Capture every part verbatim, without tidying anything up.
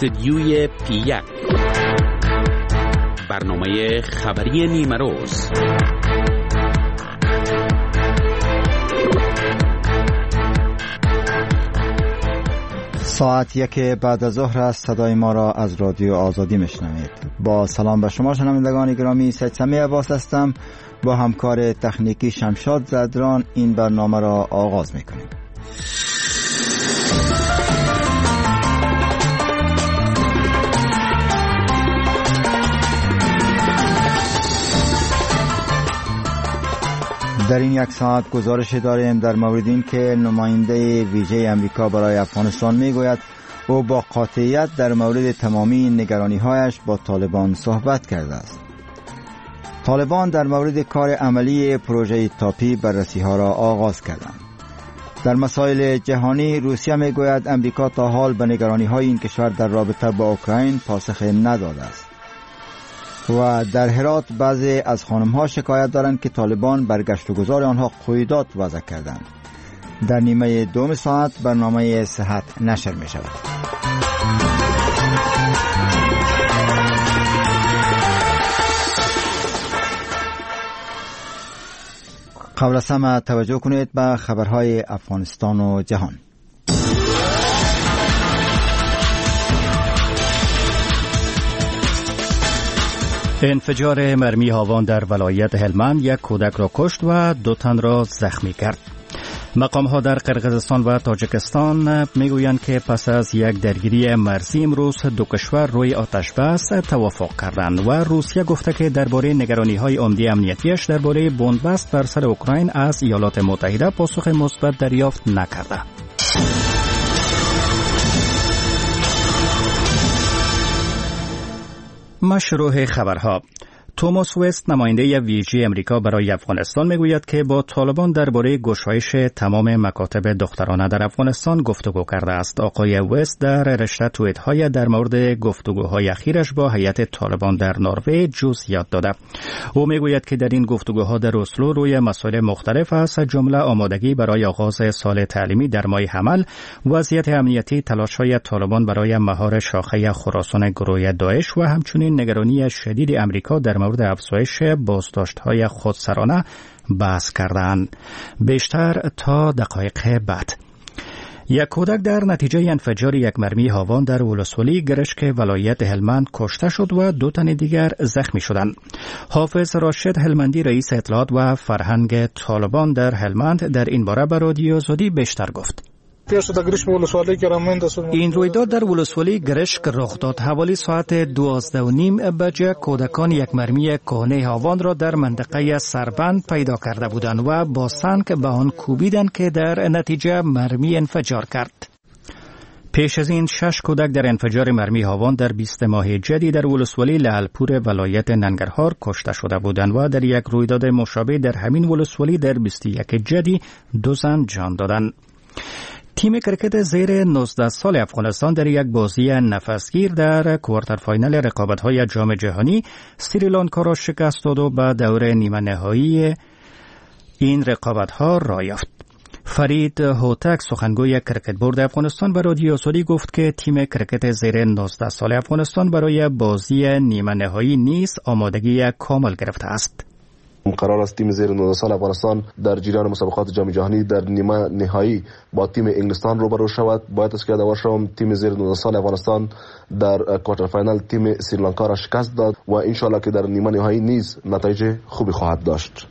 استدیوی پی یک، برنامه خبری نیمه روز. ساعت یک بعد از ظهر است. صدای ما را از رادیو آزادی میشنوید. با سلام به شما شنوندگان گرامی، سید سمی عباس هستم. با همکار تکنیکی شمشاد زدران این برنامه را آغاز میکنیم. در این یک ساعت گزارش داریم در مورد این که نماینده ویژه امریکا برای افغانستان میگوید او با قاطعیت در مورد تمامی نگرانی‌هایش با طالبان صحبت کرده است. طالبان در مورد کار عملی پروژه تاپی بررسی‌ها را آغاز کردند. در مسائل جهانی روسیه میگوید امریکا تا حال به نگرانی‌های این کشور در رابطه با اوکراین پاسخ نداده است. و در هرات بعضی از خانم‌ها شکایت دارند که طالبان بر گشت و گذار آنها قیودات وضع کردند. در نیمه دوم ساعت برنامه صحت نشر می شود. قبل از همه توجه کنید به خبرهای افغانستان و جهان. انفجار مرمی هاوان در ولایت هلمند یک کودک را کشت و دو تن را زخمی کرد. مقام‌ها در قرقیزستان و تاجیکستان میگویند که پس از یک درگیری مرزی امروز دو کشور روی آتش بس توافق کردند و روسیه گفته که درباره نگرانی‌های عمده امنیتیش درباره بمبست بر سر اوکراین از ایالات متحده پاسخ مثبت دریافت نکرده. مشروع خبرها. توماس وست نماینده ویژه امریکا برای افغانستان میگوید که با طالبان درباره گشایش تمام مکاتب دخترانه در افغانستان گفتگو کرده است. آقای وست در رشته توییت‌های در مورد گفتگوهای اخیرش با هیئت طالبان در نروژ جزئیات داده. او میگوید که در این گفتگوها در اسلو روی مسائل مختلف است، جمله آمادگی برای آغاز سال تعلیمی در ماه حمل، وضعیت امنیتی، تلاش‌های طالبان برای مهار شاخه خراسان گروه داعش و همچنین نگرانی شدید امریکا در مورد افزایش بازداشت‌های خودسرانه بحث کردند. بیشتر تا دقایق بعد. یک کودک در نتیجه انفجار یک مرمی هاوان در ولسوالی گرشک ولایت هلمند کشته شد و دو تن دیگر زخمی شدند. حافظ راشد هلمندی رئیس اطلاعات و فرهنگ طالبان در هلمند در این باره به رادیو آزادی بیشتر گفت. این رویداد در ولسوالی گرشک رخ داد. حوالی ساعت دوازده و نیم بجه کودکان یک مرمی کهنه هاوان را در منطقه سربند پیدا کرده بودند و با سنگ به آن کوبیدند که در نتیجه مرمی انفجار کرد. پیش از این شش کودک در انفجار مرمی هاوان در بیست ماه جدی در ولسوالی لعلپور ولایت ننگرهار کشته شده بودند و در یک رویداد مشابه در همین ولسوالی در بیست و یک جدی دو زن جان دادند. تیم کرکت زیر نوزده سال افغانستان در یک بازی نفسگیر در کوارتر فاینال رقابت‌های جام جهانی سریلانکا را شکست داد و به دور نیمه نهایی این رقابت‌ها راه یافت. فرید هوتک سخنگوی کرکت بورد افغانستان به رادیو آزادی گفت که تیم کرکت زیر نوزده سال افغانستان برای بازی نیمه نهایی نیز آمادگی کامل گرفته است. قرار است تیم زیر نوزده سال افغانستان در جریان مسابقات جام جهانی در نیمه نهایی با تیم انگلستان روبرو شود. باید است که یادآور شوم تیم زیر نوزده سال افغانستان در کوارتر فاینال تیم سریلانکا را شکست داد و ان شاء الله که در نیمه نهایی نیز نتایج خوبی خواهد داشت.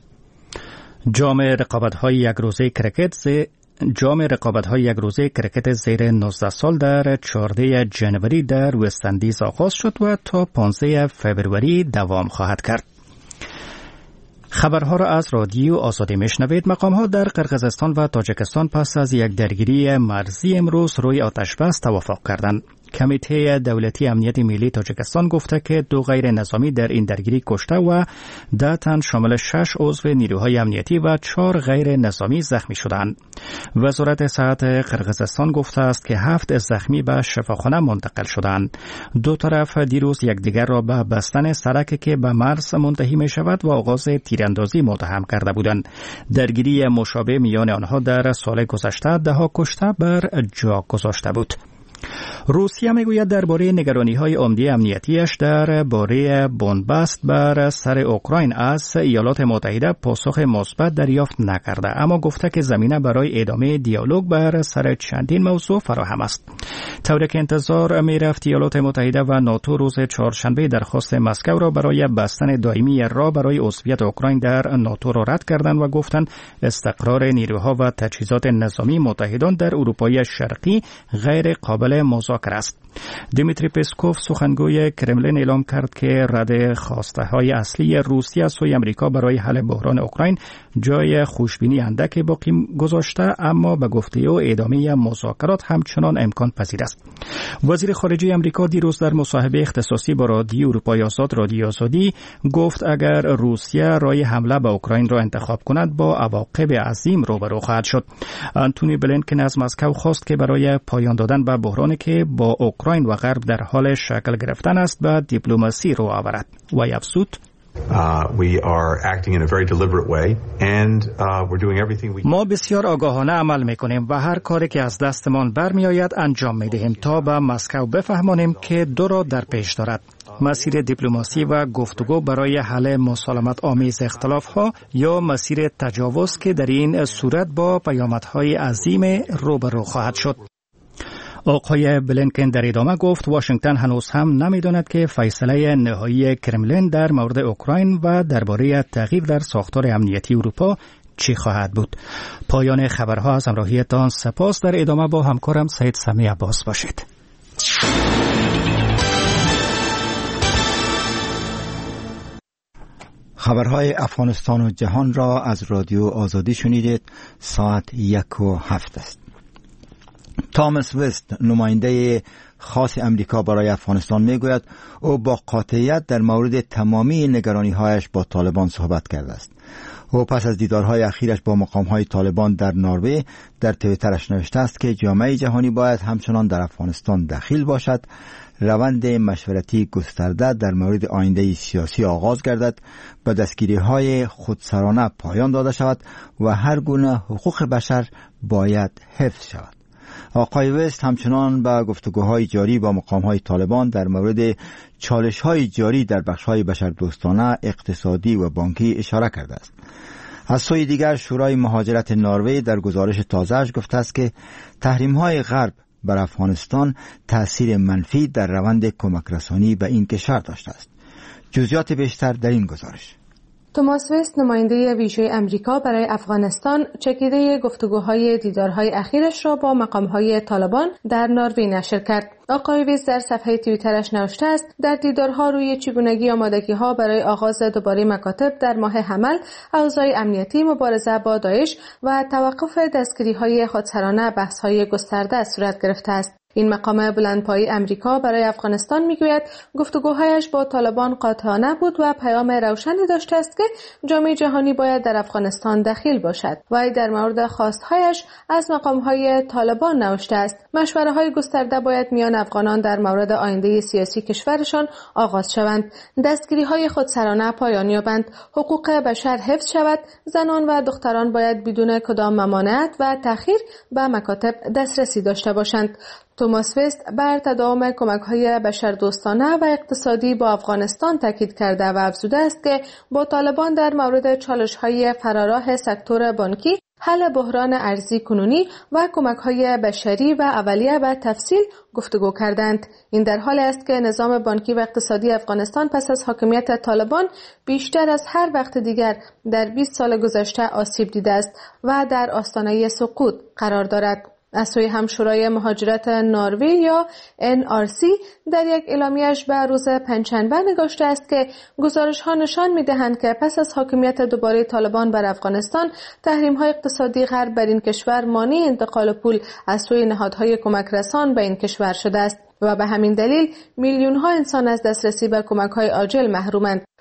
جام رقابت‌های یک روزه کرکت ز جام رقابت‌های یک روزه کرکت زیر نوزده سال در چهاردهم ژانویه در وست اندیز آغاز شد و تا پانزدهم فوریه دوام خواهد کرد. خبرها را از رادیو آزادی میشنوید. مقام‌ها در قرقیزستان و تاجیکستان پس از یک درگیری مرزی امروز روی آتش بس توافق کردند. کمیته دولتی امنیت ملی تاجیکستان گفته که دو غیر نظامی در این درگیری کشته و ده تن شامل شش عضو نیروهای امنیتی و چهار غیر نظامی زخمی شدند. وزارت صحت قرقیزستان گفته است که هفت زخمی به شفاخانه منتقل شدند. دو طرف دیروز یکدیگر را به بستن سرکی که به مرز منتهی می شود و آغاز تیراندازی متهم کرده بودند. درگیری مشابه میان آنها در سال گذشته ده ها کشته بر جا گذاشته بود. روسیه میگوید درباره نگرانی‌های عمده امنیتیش درباره بنبست بر سر اوکراین از ایالات متحده پاسخ مثبت دریافت نکرده، اما گفته که زمینه برای ادامه دیالوگ بر سر چندین موضوع فراهم است. طوری که انتظار می‌رفت ایالات متحده و ناتو روز چهارشنبه درخواست مسکو را برای بستن دائمی راه برای عضویت اوکراین در ناتو را رد کردند و گفتند استقرار نیروها و تجهیزات نظامی متحدان در اروپای شرقی غیر قابل مذاکره است. دیمیتری پسکوف سخنگوی کرملین اعلام کرد که رد خواسته های اصلی روسیه از سوی امریکا برای حل بحران اوکراین جای خوشبینی اندک باقی گذاشته، اما به گفته او ادامه مذاکرات همچنان امکان پذیر است. وزیر خارجه امریکا دیروز در مصاحبه اختصاصی با رادیو اروپای آزاد رادیو آزادی گفت اگر روسیه راه حمله به اوکراین را انتخاب کند با عواقب عظیم روبرو خواهد شد. آنتونی بلینکن از مسکو خواست که برای پایان دادن به بحرانی که با اوکراین و غرب در حال شکل گرفتن است به دیپلماسی رو آورد و افزود ما بسیار آگاهانه عمل میکنیم و هر کاری که از دستمان برمیآید انجام میدهیم تا به مسکو بفهمانیم که دو را در پیش دارد: مسیر دیپلماسی و گفتگو برای حل مسالمت آمیز اختلاف ها یا مسیر تجاوز که در این صورت با پیامدهای عظیم روبرو خواهد شد. آقای بلینکن در ادامه گفت واشنگتن هنوز هم نمی‌داند که فیصله نهایی کرملین در مورد اوکراین و درباره تغییر در ساختار امنیتی اروپا چی خواهد بود. پایان خبرها از همراهیتان سپاس. در ادامه با همکارم سید سمی عباس باشید. خبرهای افغانستان و جهان را از رادیو آزادی شنیدید. ساعت یک و هفت است. تامس وست، نماینده خاص امریکا برای افغانستان، میگوید او با قاطعیت در مورد تمامی نگرانی‌هایش با طالبان صحبت کرده است. او پس از دیدارهای اخیرش با مقام‌های طالبان در نروژ در توییترش نوشته است که جامعه جهانی باید همچنان در افغانستان دخیل باشد، روند مشورتی گسترده در مورد آینده سیاسی آغاز گردد، به دستگیری‌های خودسرانه پایان داده شود و هر گونه حقوق بشر باید حفظ شود. آقای وست همچنان به گفتگوهای جاری با مقام‌های طالبان در مورد چالش‌های جاری در بخش‌های بشردوستانه، اقتصادی و بانکی اشاره کرده است. از سوی دیگر شورای مهاجرت نروژ در گزارش تازه‌اش گفته است که تحریم‌های غرب بر افغانستان تأثیر منفی در روند کمک‌رسانی به این کشور داشته است. جزئیات بیشتر در این گزارش. توماس وست، نماینده ویژه امریکا برای افغانستان، چکیده گفتگوهای دیدارهای اخیرش را با مقامهای طالبان در نروژ نشر کرد. آقای وست در صفحه توییترش نوشته است در دیدارها روی چگونگی آمادگی‌ها برای آغاز دوباره مکاتب در ماه حمل، اوضاع امنیتی، مبارزه با داعش و توقف دستگیری‌های خودسرانه بحث‌های گسترده صورت گرفته است. این مقام بلندپایه امریکا برای افغانستان میگوید گفتگوهایش با طالبان قاطعانه بود و پیام روشنی داشته است که جامعه جهانی باید در افغانستان دخیل باشد. وی در مورد خواستهایش از مقامهای طالبان نوشته است مشوره‌های گسترده باید میان افغانان در مورد آینده سیاسی کشورشان آغاز شوند، دستگیری‌های خودسرانه پایان یابند، حقوق بشر حفظ شود، زنان و دختران باید بدون کدام ممانعت و تأخیر به مکاتب دسترسی داشته باشند. توماس وست بر تداوم کمک‌های بشردوستانه و اقتصادی با افغانستان تاکید کرده و افزوده است که با طالبان در مورد چالش‌های فراراه سکتور بانکی، حل بحران ارزی کنونی و کمک‌های بشری و اولیه به تفصیل گفتگو کردند. این در حالی است که نظام بانکی و اقتصادی افغانستان پس از حاکمیت طالبان بیشتر از هر وقت دیگر در بیست سال گذشته آسیب دیده است و در آستانه سقوط قرار دارد. از سوی هم شورای مهاجرت نروژ یا ان آر سی در یک اعلامیه‌اش به روز پنجشنبه نگاشته است که گزارش‌ها نشان می‌دهند که پس از حاکمیت دوباره طالبان بر افغانستان، تحریم‌های اقتصادی غرب بر این کشور مانع انتقال پول از سوی نهادهای کمک‌رسان به این کشور شده است و به همین دلیل میلیون‌ها انسان از دسترسی به کمک‌های عاجل محرومند.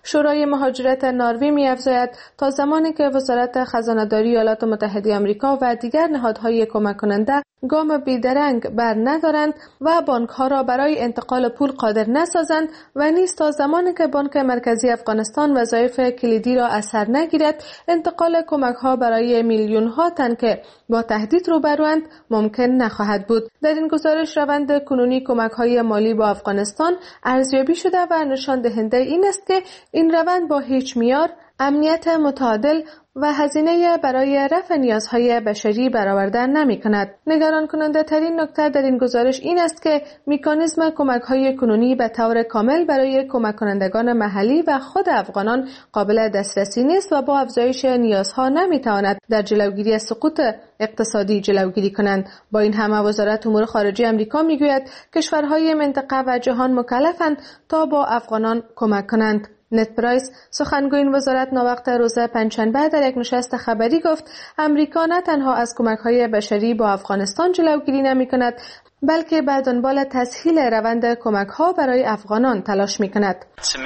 شورای مهاجرت نروژ می‌افزاید تا زمانی که وزارت خزانه‌داری ایالات متحده آمریکا و دیگر نهادهای کمک کننده گام بیدرنگ بر ندارند و بانک‌ها را برای انتقال پول قادر نسازند و نیز تا زمانی که بانک مرکزی افغانستان وظایف کلیدی را از سر نگیرد، انتقال کمک‌ها برای میلیون‌ها تن که با تهدید روبروند ممکن نخواهد بود. در این گزارش روند کنونی کمک‌های مالی با افغانستان ارزیابی شده و نشان دهنده این است که این روند با هیچ معیار امنیت متعادل و هزینه برای رفع نیازهای بشری برآورده نمی‌کند. نگران کننده ترین نکته در این گزارش این است که مکانیزم کمک‌های کنونی به طور کامل برای کمک کنندگان محلی و خود افغانان قابل دسترسی نیست و با افزایش نیازها نمی‌تواند در جلوگیری از سقوط اقتصادی جلوگیری کنند. با این همه وزارت امور خارجه آمریکا می‌گوید کشورهای منطقه و جهان مکلفند تا با افغانان کمک کنند. نت پرایس سخنگوی این وزارت ناوقت روز پنجشنبه در یک نشست خبری گفت امریکا نه تنها از کمک‌های بشری با افغانستان جلوگیری نمی‌کند بلکه به دنبال تسهیل روند کمک‌ها برای افغانان تلاش می‌کند.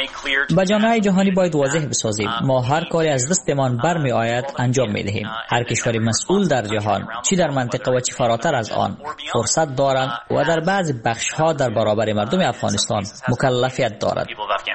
با جامعه جهانی باید واضح بسازیم ما هر کاری از دستمان برمی آید انجام می‌دهیم. هر کشوری مسئول در جهان چی در منطقه و چی فراتر از آن فرصت دارند و در بعض بخش‌ها در برابر مردم افغانستان مکلفیت دارد.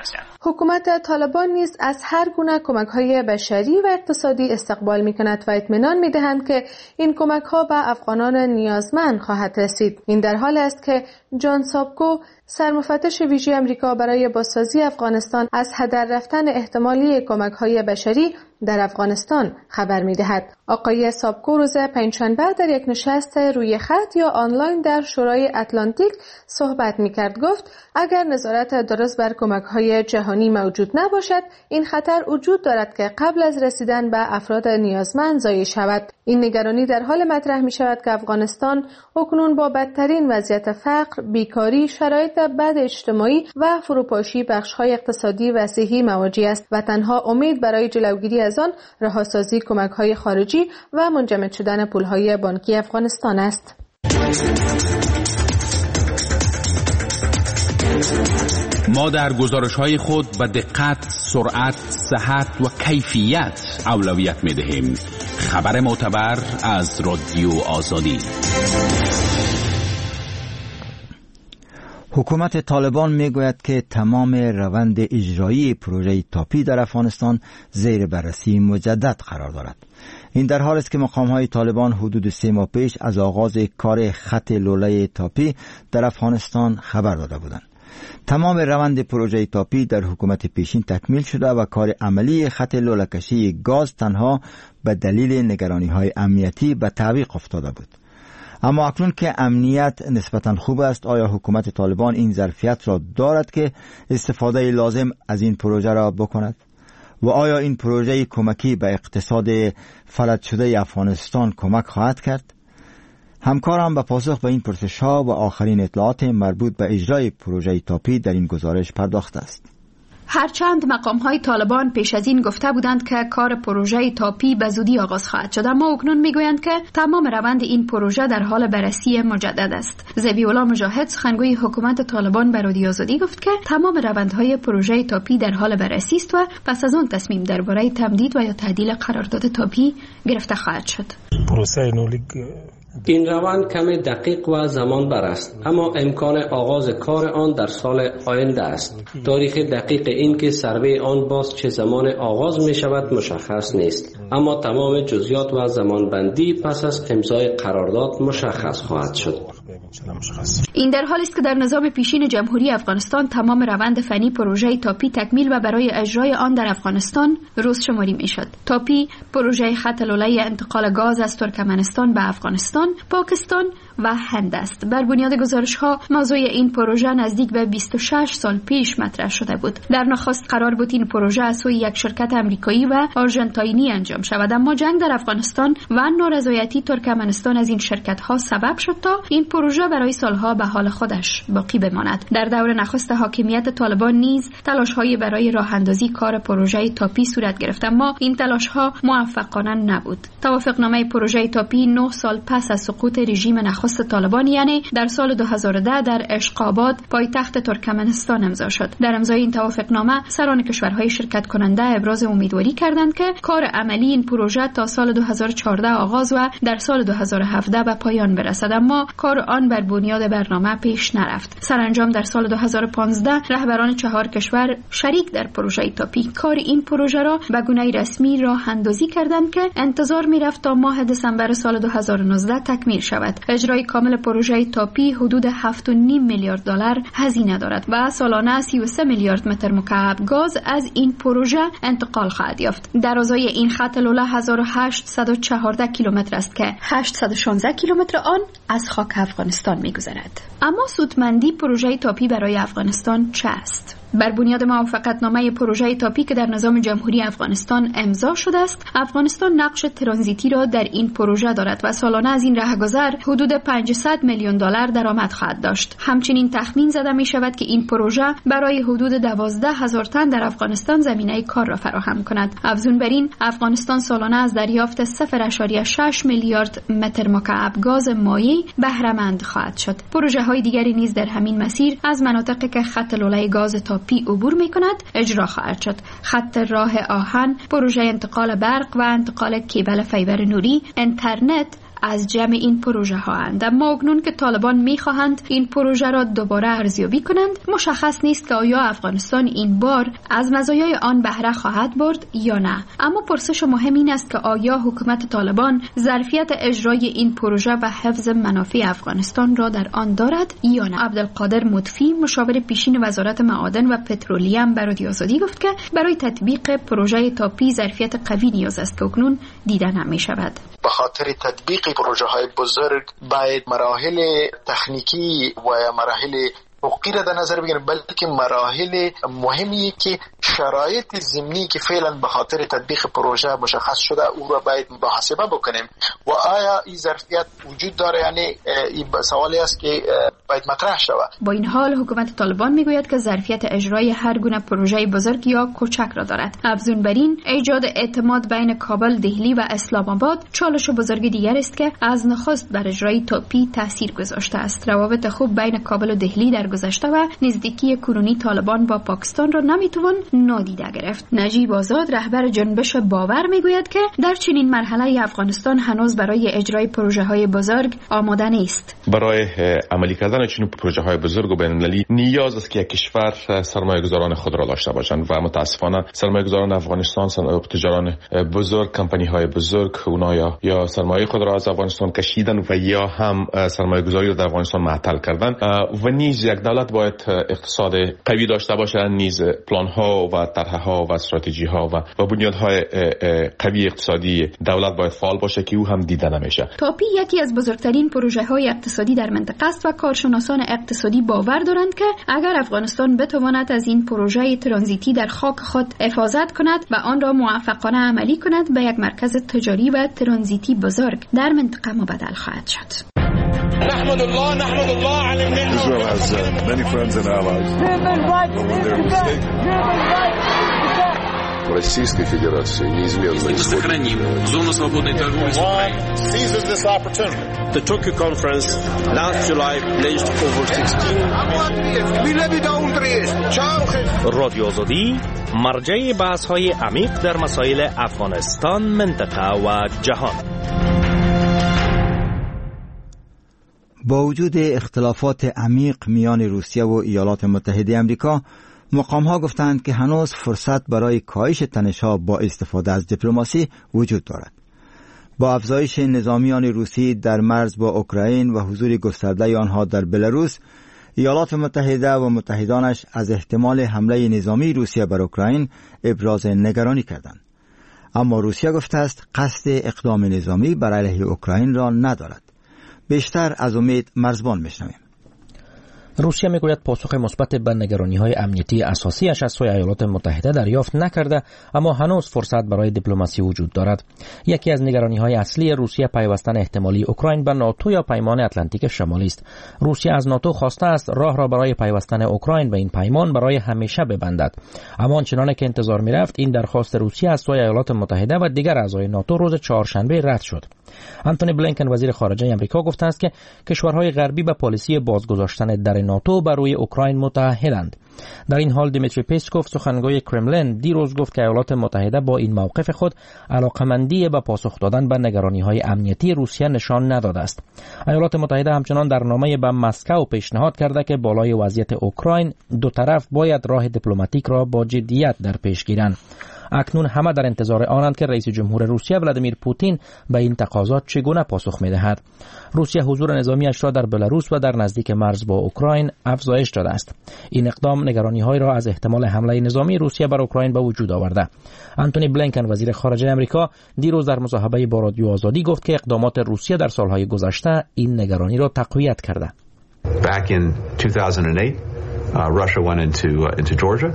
حکومت طالبان نیز از هر گونه کمک‌های بشری و اقتصادی استقبال می‌کند و اطمینان می‌دهند که این کمک‌ها به افغانان نیازمند خواهد رسید. این در حال است که جان سابکو سرمفتش ویژه آمریکا برای بازسازی افغانستان از هدر رفتن احتمالی کمک‌های بشری در افغانستان خبر می‌دهد. آقای سابکو روز پنجشنبه در یک نشست روی خط یا آنلاین در شورای اتلانتیک صحبت می‌کرد. گفت اگر نظارت درست بر کمک‌های جهانی موجود نباشد، این خطر وجود دارد که قبل از رسیدن به افراد نیازمند ضایع شود. این نگرانی در حال مطرح می‌شود که افغانستان اکنون با بدترین وضعیت فقر، بیکاری، شرایط بد اجتماعی و فروپاشی بخش‌های اقتصادی و صحی مواجه است و تنها امید برای جلوگیری از آن رهاسازی کمک‌های خارجی و منجمد شدن پول‌های بانکی افغانستان است. ما در گزارش‌های خود به دقت، سرعت، صحت و کیفیت اولویت می‌دهیم. خبر معتبر از رادیو آزادی. حکومت طالبان میگوید که تمام روند اجرایی پروژه تاپی در افغانستان زیر بررسی مجدد قرار دارد. این در حال است که مقام‌های طالبان حدود سه ماه پیش از آغاز کار خط لوله تاپی در افغانستان خبر داده بودند. تمام روند پروژه تاپی در حکومت پیشین تکمیل شده و کار عملی خط لوله‌کشی گاز تنها به دلیل نگرانی‌های امنیتی به تعویق افتاده بود. اما اکنون که امنیت نسبتاً خوب است، آیا حکومت طالبان این ظرفیت را دارد که استفاده لازم از این پروژه را بکند؟ و آیا این پروژه کمکی به اقتصاد فلج شده افغانستان کمک خواهد کرد؟ همکارم به پاسخ به این پرسش‌ها و آخرین اطلاعات مربوط به اجرای پروژه تاپی در این گزارش پرداخته است. هرچند مقام‌های طالبان پیش از این گفته بودند که کار پروژه تاپی به زودی آغاز خواهد شد، اما اکنون میگویند که تمام روند این پروژه در حال بررسی مجدد است. ذبیح‌الله مجاهد سخنگوی حکومت طالبان به رادیو آزادی گفت که تمام روندهای پروژه تاپی در حال بررسی است و پس از آن تصمیم درباره تمدید و یا تعدیل قرارداد تاپی گرفته خواهد شد. پروسه نولیگ این روند کمی دقیق و زمان بر است، اما امکان آغاز کار آن در سال آینده است. تاریخ دقیق این که سروی آن باز چه زمان آغاز می شود مشخص نیست، اما تمام جزئیات و زمانبندی پس از امضای قرارداد مشخص خواهد شد. این در حالی است که در نظام پیشین جمهوری افغانستان تمام روند فنی پروژه تاپی تکمیل و برای اجرای آن در افغانستان روز شماری می شد. تاپی پروژه خط لوله انتقال گاز از ترکمنستان به افغانستان، پاکستان و هند است. بر بنیاد گزارش‌ها موضوع این پروژه نزدیک به بیست و شش سال پیش مطرح شده بود. در نخست قرار بود این پروژه از سوی یک شرکت آمریکایی و آرژانتینی انجام شود، اما جنگ در افغانستان و نارضایتی ترکمنستان از این شرکت‌ها سبب شد تا این پروژه برای سالها به حال خودش باقی بماند. در دور نخست حاکمیت طالبان نیز تلاش‌هایی برای راه‌اندازی کار پروژه تاپی صورت گرفت، اما این تلاش‌ها موفقانه نبود. توافقنامه پروژه تاپی نه سال پس از سقوط رژیم نخست نخست طالبان یعنی در سال دو هزار و ده در اشقاباد پایتخت ترکمنستان امضا شد. در امضای این توافقنامه سران کشورهای شرکت کننده ابراز امیدواری کردند که کار عملی این پروژه تا سال دو هزار و چهارده آغاز و در سال دو هزار و هفده به پایان برسد، اما کار آن بر بنیاد برنامه پیش نرفت. سرانجام در سال دو هزار و پانزده رهبران چهار کشور شریک در پروژه تاپی کار این پروژه را به گونه رسمی راه اندازی کردند که انتظار می‌رفت تا ماه دسامبر سال دو هزار و نوزده تکمیل شود. اجرای کامل پروژه تاپی حدود هفت و نیم میلیارد دلار هزینه دارد و سالانه سی و سه میلیارد متر مکعب گاز از این پروژه انتقال خواهد یافت. درازای این خط لوله هزار و هشتصد و چهارده کیلومتر است که هشتصد و شانزده کیلومتر آن از خاک افغانستان می‌گذرد. اما سودمندی پروژه تاپی برای افغانستان چه است؟ بر بنیاد موافقتنامه پروژه تاپی که در نظام جمهوری افغانستان امضا شده است، افغانستان نقش ترانزیتی را در این پروژه دارد و سالانه از این رهگذر حدود پانصد میلیون دلار درآمد خواهد داشت. همچنین تخمین زده می شود که این پروژه برای حدود دوازده هزار تن در افغانستان زمینه کار را فراهم کند. افزون بر این، افغانستان سالانه از دریافت صفر ممیز شش میلیارد متر مکعب گاز مایع بهره مند خواهد شد. پروژه های دیگری نیز در همین مسیر از مناطقی که خط لوله گاز تاپی عبور می کند اجرا خواهد شد. خط راه آهن، پروژه انتقال برق و انتقال کیبل فیبر نوری، اینترنت از جمع این پروژه ها اند. اما اکنون که طالبان می خواهند این پروژه را دوباره ارزیابی کنند، مشخص نیست که آیا افغانستان این بار از مزایای آن بهره خواهد برد یا نه. اما پرسش مهم این است که آیا حکومت طالبان ظرفیت اجرای این پروژه و حفظ منافع افغانستان را در آن دارد یا نه. عبدالقادر مطفی، مشاور پیشین وزارت معادن و پترولیم، به رادیو آزادی گفت که برای تطبیق پروژه تاپی ظرفیت قوی نیاز است که اکنون دیده نمی شود. به خاطر تطبیق پروژه های بزرگ باید مراحل تکنیکی و مراحل حقوقی را در نظر بگیریم، بلکه مراحل مهمی که شرایط ضمنی که فعلا به خاطر تطبیق پروژه مشخص شده او را باید محاسبه بکنیم و آیا این ظرفیت وجود داره، یعنی این سوالی است که باید مطرح شود. با این حال حکومت طالبان میگوید که ظرفیت اجرای هر گونه پروژه بزرگ یا کوچک را دارد. افزون بر این، ایجاد اعتماد بین کابل، دهلی و اسلام آباد چالش بزرگ دیگر است که از نخست بر اجرای تاپی تاثیر گذاشته است. روابط خوب بین کابل و دهلی در گذشته و نزدیکی کنونی طالبان با پاکستان را نمیتوان نادیده گرفت. نجیب آزاد، رهبر جنبش باور، میگوید که در چنین مرحله افغانستان هنوز برای اجرای پروژه های بزرگ آماده نیست. برای عملی کردن چنین پروژه های بزرگ و بین‌المللی نیاز است که کشور سرمایه‌گذاران خود را داشته باشند و متاسفانه سرمایه‌گذاران افغانستان، تجاران بزرگ، کمپانی های بزرگ، اونا یا یا سرمایه خود را از افغانستان کشیدن و یا هم سرمایه‌گذاری را در افغانستان معطل کردن و نیز یک دولت باید اقتصاد قوی داشته باشه، نیز پلان ها و طرح ها و استراتژی ها و بنیادهای قوی اقتصادی دولت باید فعال باشه که او هم دیده نمیشه. تاپی یکی از بزرگترین پروژه های اقتصادی در منطقه است و کارشناسان اقتصادی باور دارند که اگر افغانستان بتواند از این پروژه ترانزیتی در خاک خود حفاظت کند و آن را موفقانه عملی کند، به یک مرکز تجاری و ترانزیتی بزرگ در منطقه مبدل خواهد شد. نحمد الله نحمد الله على النعمة. Israel has uh, many friends and allies. Российской Федерации неизменно сохраним зону свободной торговли с Украиной. Seizes this opportunity. The Tokyo conference last July pledged over sixteen. رادیو آزادی مرجع بحث‌های عمیق در مسائل افغانستان، منطقه و جهان. با وجود اختلافات عمیق میان روسیه و ایالات متحده آمریکا، مقام‌ها گفتند که هنوز فرصت برای کاهش تنش‌ها با استفاده از دیپلماسی وجود دارد. با افزایش نظامیان روسی در مرز با اوکراین و حضور گسترده آنها در بلاروس، ایالات متحده و متحدانش از احتمال حمله نظامی روسیه بر اوکراین ابراز نگرانی کردند. اما روسیه گفته است قصد اقدام نظامی بر علیه اوکراین را ندارد. بیشتر از امید مرزبان میشنویم. روسیه میگوید پاسخ مثبت به نگرانی‌های امنیتی اساسیش از سوی ایالات متحده دریافت نکرده، اما هنوز فرصت برای دیپلماسی وجود دارد. یکی از نگرانی‌های اصلی روسیه پیوستن احتمالی اوکراین به ناتو یا پیمان اتلانتیک شمالی است. روسیه از ناتو خواسته است راه را برای پیوستن اوکراین به این پیمان برای همیشه ببندد، اما آنچنان که انتظار می‌رفت این درخواست روسیه از سوی ایالات متحده و دیگر اعضای ناتو روز چهارشنبه رد شد. آنتونی بلینکن وزیر خارجه آمریکا گفته است که کشورهای غربی به پالیسی بازگذاشتن در ناتو بر روی اوکراین متحدند. در این حال دیمیتری پیسکوف سخنگوی کرملین دیروز گفت که ایالات متحده با این موقف خود علاقمندی به پاسخ دادن به نگرانی‌های امنیتی روسیه نشان نداده است. ایالات متحده همچنان در نامه به مسکو پیشنهاد کرده که بالای وضعیت اوکراین دو طرف باید راه دیپلماتیک را با جدیت در پیش گیرند. اکنون همه در انتظار آنند که رئیس جمهور روسیه ولادیمیر پوتین به این تقاضا چگونه پاسخ می‌دهد. روسیه حضور نظامیش را در بلاروس و در نزدیک مرز با اوکراین افزایش داده است. این اقدام نگرانی‌های را از احتمال حمله نظامی روسیه بر اوکراین به وجود آورده. آنتونی بلینکن وزیر خارجه آمریکا دیروز در مصاحبه با رادیو آزادی گفت که اقدامات روسیه در سالهای گذشته این نگرانی را تقویت کرده. Back in two thousand eight, uh, Russia went into uh, into Georgia.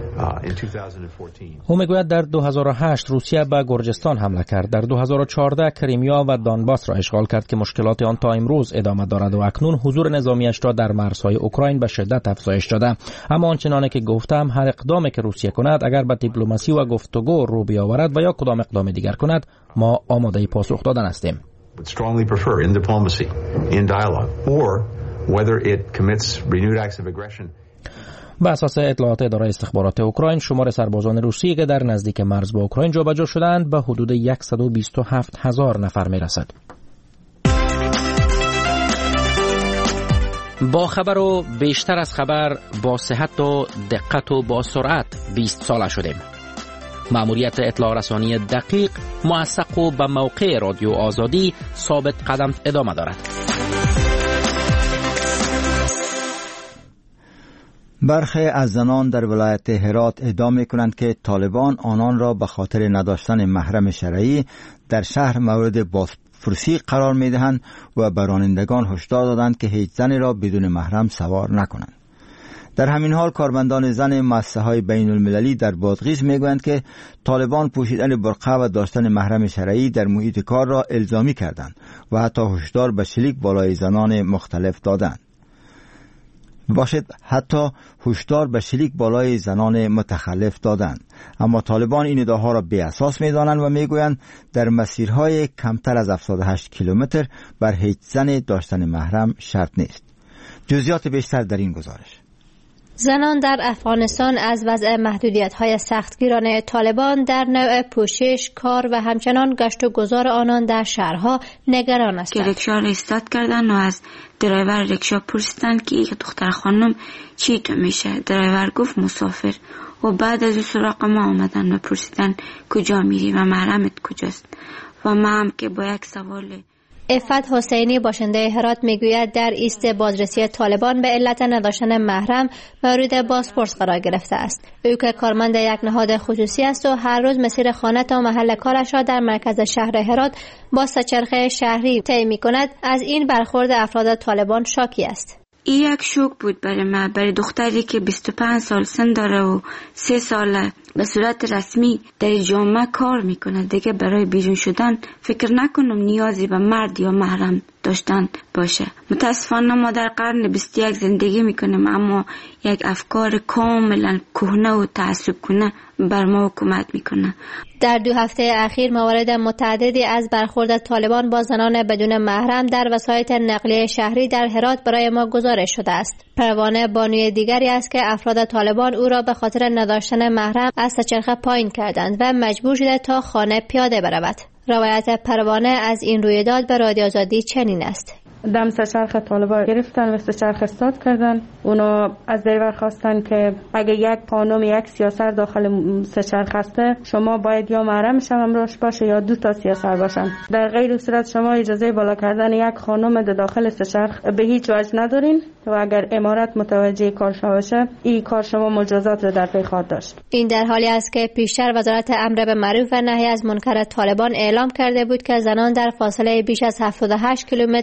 او میگوید در دو هزار و هشت روسیه به گرجستان حمله کرد. در دو هزار و چهارده کریمیا و دانباس را اشغال کرد که مشکلات آن تا امروز ادامه دارد و اکنون حضور نظامیش را در مرزهای اوکراین به شدت افزایش داده. اما آنچنانه که گفتم هر اقدامی که روسیه کند اگر به دیپلماسی و گفتگو رو بیاورد و یا کدام اقدام دیگر کند ما آماده پاسخ دادن هستیم. به اساس اطلاعات اداره استخبارات اوکراین شمار سربازان روسی که در نزدیک مرز با اوکراین جابجا شدند به حدود صد و بیست و هفت هزار نفر میرسد. با خبر و بیشتر از خبر، با صحت و دقت و با سرعت بیست ساله شدیم. مأموریت اطلاع رسانی دقیق، موثق و به موقع رادیو آزادی ثابت قدم ادامه دارد. برخی از زنان در ولایت هرات ادعا می‌کنند که طالبان آنان را به خاطر نداشتن محرم شرعی در شهر مورد بازپرسی قرار می‌دهند و به رانندگان هشدار دادند که هیچ زنی را بدون محرم سوار نکنند. در همین حال کارمندان زن مؤسسه‌های بین المللی در بادغیس میگویند که طالبان پوشیدن برقع و داشتن محرم شرعی در محیط کار را الزامی کردند و حتی هشدار به شلیک بالای زنان مختلف دادند. باشد حتی هشدار به شلیک بالای زنان متخلف دادند. اما طالبان این ادعاها را بی اساس می‌دانند و میگویند در مسیرهای کمتر از هفتاد و هشت کیلومتر بر هیچ زن داشتن محرم شرط نیست. جزئیات بیشتر در این گزارش. زنان در افغانستان از وضع محدودیت‌های سختگیرانه طالبان در نوع پوشش، کار و همچنان گشت و گذار آنان در شهرها نگران هستند. که رکشا را استارت کردن و از درایور رکشا پرسیدند که یک دختر خانم چی تو میشه؟ درایور گفت مسافر. و بعد از سراغ ما آمدن و پرسیدن کجا میری و محرمت کجاست؟ و ما هم که با یک سوال. عفت حسینی باشنده هرات میگوید در ایست بازرسی طالبان به علت نداشتن محرم مورد بازپرس قرار گرفته است. او که کارمند یک نهاد خصوصی است و هر روز مسیر خانه تا محل کارش را در مرکز شهر هرات با سه‌چرخه شهری طی می‌کند، از این برخورد افراد طالبان شاکی است. این یک شوک بود برای من، برای دختری که بیست و پنج سال سن داره و سه سال به صورت رسمی در جامعه کار میکنه. دیگه برای بیرون شدن فکر نکنم نیازی به مرد یا محرم داشتن باشه. متاسفانه ما در قرن بیست و یک زندگی میکنیم، اما یک افکار کاملا کهنه و تعصب کنه بر ما حکومت میکنه. در دو هفته اخیر موارد متعددی از برخورد طالبان با زنان بدون محرم در وسایط نقلیه شهری در هرات برای ما گزارش شده است. پروانه بانوی دیگری است که افراد طالبان او را به خاطر نداشتن محرم از سه‌چرخه پایین کردند و مجبور شده تا خانه پیاده برود. روایت پروانه از این رویداد به رادیو آزادی چنین است. دم سه‌چرخ طالبان گرفتن و سه‌چرخ استارت کردن. اونا از درایور خواستن که اگه یک خانم یک سیاسر داخل سه‌چرخ هسته، شما باید یا محرمش همراهش باشه یا دو تا سیاسر باشن. در غیر صورت شما اجازه بالا کردن یک خانم در داخل سه‌چرخ به هیچ وجه ندارین و اگر امارت متوجه کار شما باشه، این کار شما مجازات رو در پی خواهد داشت. این در حالی است که پیشتر وزارت امر به معروف و نهی از منکر طالبان اعلام کرده بود که زنان در فاصله بیش از هفتاد و هشت کیلومتر در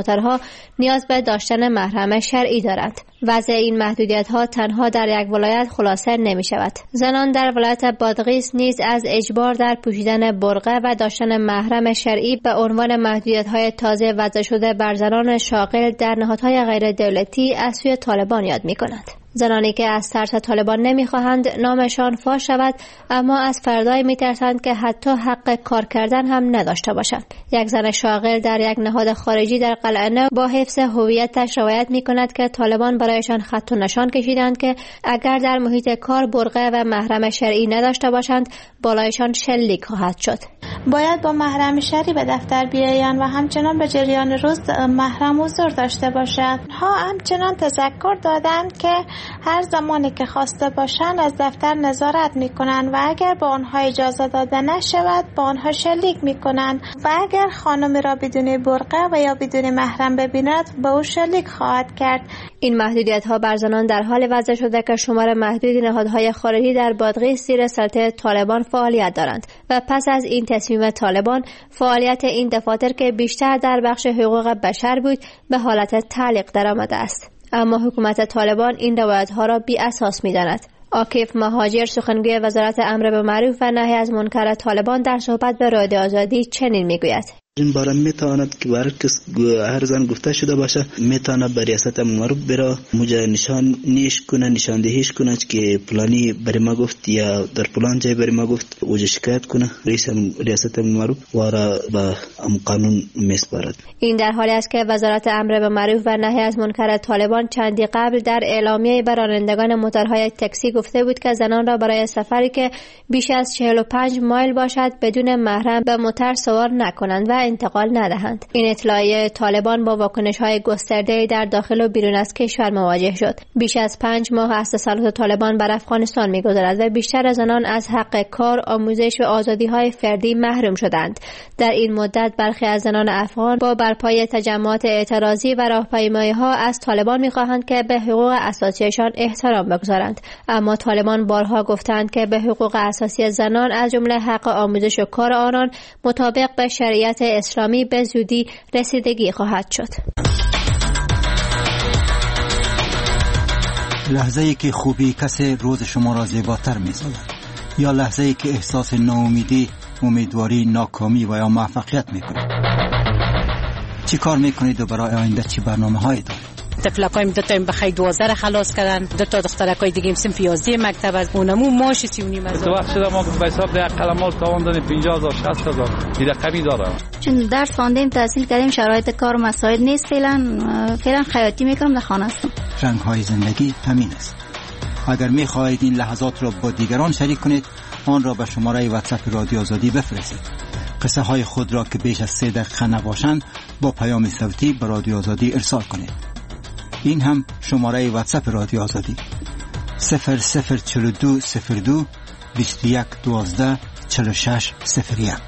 خطرها نیاز به داشتن محرم شرعی دارند. وضع این محدودیت‌ها تنها در یک ولایت خلاصه نمی‌شود. زنان در ولایت بادغیس نیز از اجبار در پوشیدن برقع و داشتن محرم شرعی به عنوان محدودیت‌های تازه وضع شده بر زنان شاغل در نهادهای غیر دولتی از سوی طالبان یاد می‌کنند. زنانی که از ترس طالبان نمیخواهند نامشان فاش شود، اما از فردایی میترسند که حتی حق کار کردن هم نداشته باشند. یک زن شاغل در یک نهاد خارجی در قلعه نو با حفظ هویتش روایت میکند که طالبان برایشان خط و نشان کشیدند که اگر در محیط کار برقع و محرم شرعی نداشته باشند بالایشان شلیک خواهد شد. باید با محرم شرعی به دفتر بیایند و همچنان به جریان روز محرم حضور داشته باشد. ها همچنان تذکر دادند که هر زمانی که خواسته باشند از دفتر نظارت میکنند و اگر به آنها اجازه داده نشود با آنها شلیک میکنند و اگر خانمی را بدون برقع و یا بدون محرم ببیند به او شلیک خواهد کرد. این محدودیت ها بر زنان در حال وضع شده که شمار محدودی نهادهای خارجی در بادغیس زیر سلطه طالبان فعالیت دارند و پس از این تصمیم طالبان فعالیت این دفاتر که بیشتر در بخش حقوق بشر بود به حالت تعلیق درآمده است. اما حکومت طالبان این روایت ها را بی اساس می داند. عاکف مهاجر سخنگوی وزارت امر به معروف و نهی از منکر طالبان در صحبت به رادیو آزادی چنین می گوید: این باره میتواند که برای کس هر زن گفته شده باشه میتواند به ریاست معروف بره موجه نشان نیش کنه نشاندهیش کنه که پلانی بری ما گفت یا در پلان جای بری ما گفت اوجه شکایت کنه رئیس ریاست معروف و را به ام قانون میسپارد. این در حالی است که وزارت امر به معروف و نهی از منکر طالبان چندی قبل در اعلامیه به رانندگان موتورهای تاکسی گفته بود که زنان را برای سفری که بیش از چهل و پنج مایل باشد بدون محرم به موتور سوار نکنند و انتقال ندهند. این اطلاعیه طالبان با واکنش‌های گسترده در داخل و بیرون از کشور مواجه شد. بیش از پنج ماه از تسلط طالبان بر افغانستان می‌گذرد و بیشتر از آنان از حق کار، آموزش و آزادی‌های فردی محروم شدند. در این مدت برخی از زنان افغان با برپای تجمعات اعتراضی و راهپیمایی‌ها از طالبان می‌خواهند که به حقوق اساسیشان احترام بگذارند. اما طالبان بارها گفتند که به حقوق اساسی زنان از جمله حق آموزش و کار آنان مطابق به شریعت اسلامی به زودی رسیدگی خواهد شد. لحظه ای که خوبی کسی روز شما را زیباتر می سازد یا لحظه ای که احساس ناامیدی، امیدواری، ناکامی و یا موفقیت می کنید. چی کار می کنید و برای آینده چی برنامه هایی دارید؟ تفلکایم دو تا بخیر دوازده خلاص کردن، دو تا دخترکای دیگه صنف یازده مکتب از اونمو ماش سی و نیم هزار. تو وقت شده ما به حساب ده قلمات تواندن پنجاه هزار شصت هزار دیگه کمی داره. چون درس خواندیم تحصیل کردیم شرایط کار و مسائل نیست، فعلا فعلا خیاطی میکنم در خانه هستم. رنگ های زندگی همین است. اگر می خواهید این لحظات را با دیگران شریک کنید آن را به شماره واتساپ رادیو آزادی بفرستید. قصه های خود را که بیش از سه دقیقه نباشند با پیام صوتی به رادیو آزادی ارسال کنید. این هم شماره واتساپ رادیو آزادی صفر صفر چهل و دو صفر دو بیست و یک دوازده چهل و شش صفر یک.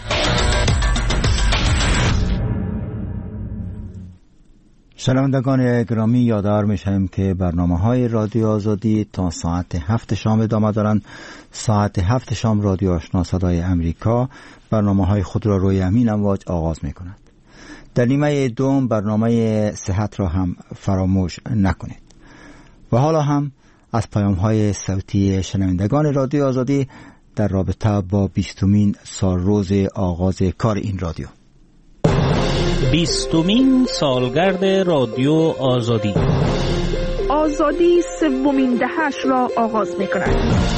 شنوندگان گرامی یادآور می‌شویم که برنامه‌های رادیو آزادی تا ساعت هفت شام ادامه دارند. ساعت هفت شام رادیو آشنا صدای امریکا برنامه‌های خود را روی امین امواج آغاز می‌کند. در نیمه دوم برنامه صحت را هم فراموش نکنید. و حالا هم از پیام‌های صوتی شنوندگان رادیو آزادی در رابطه با بیستمین سالروز آغاز کار این رادیو. بیستمین سالگرد رادیو آزادی. آزادی سومین دهش را آغاز می‌کند.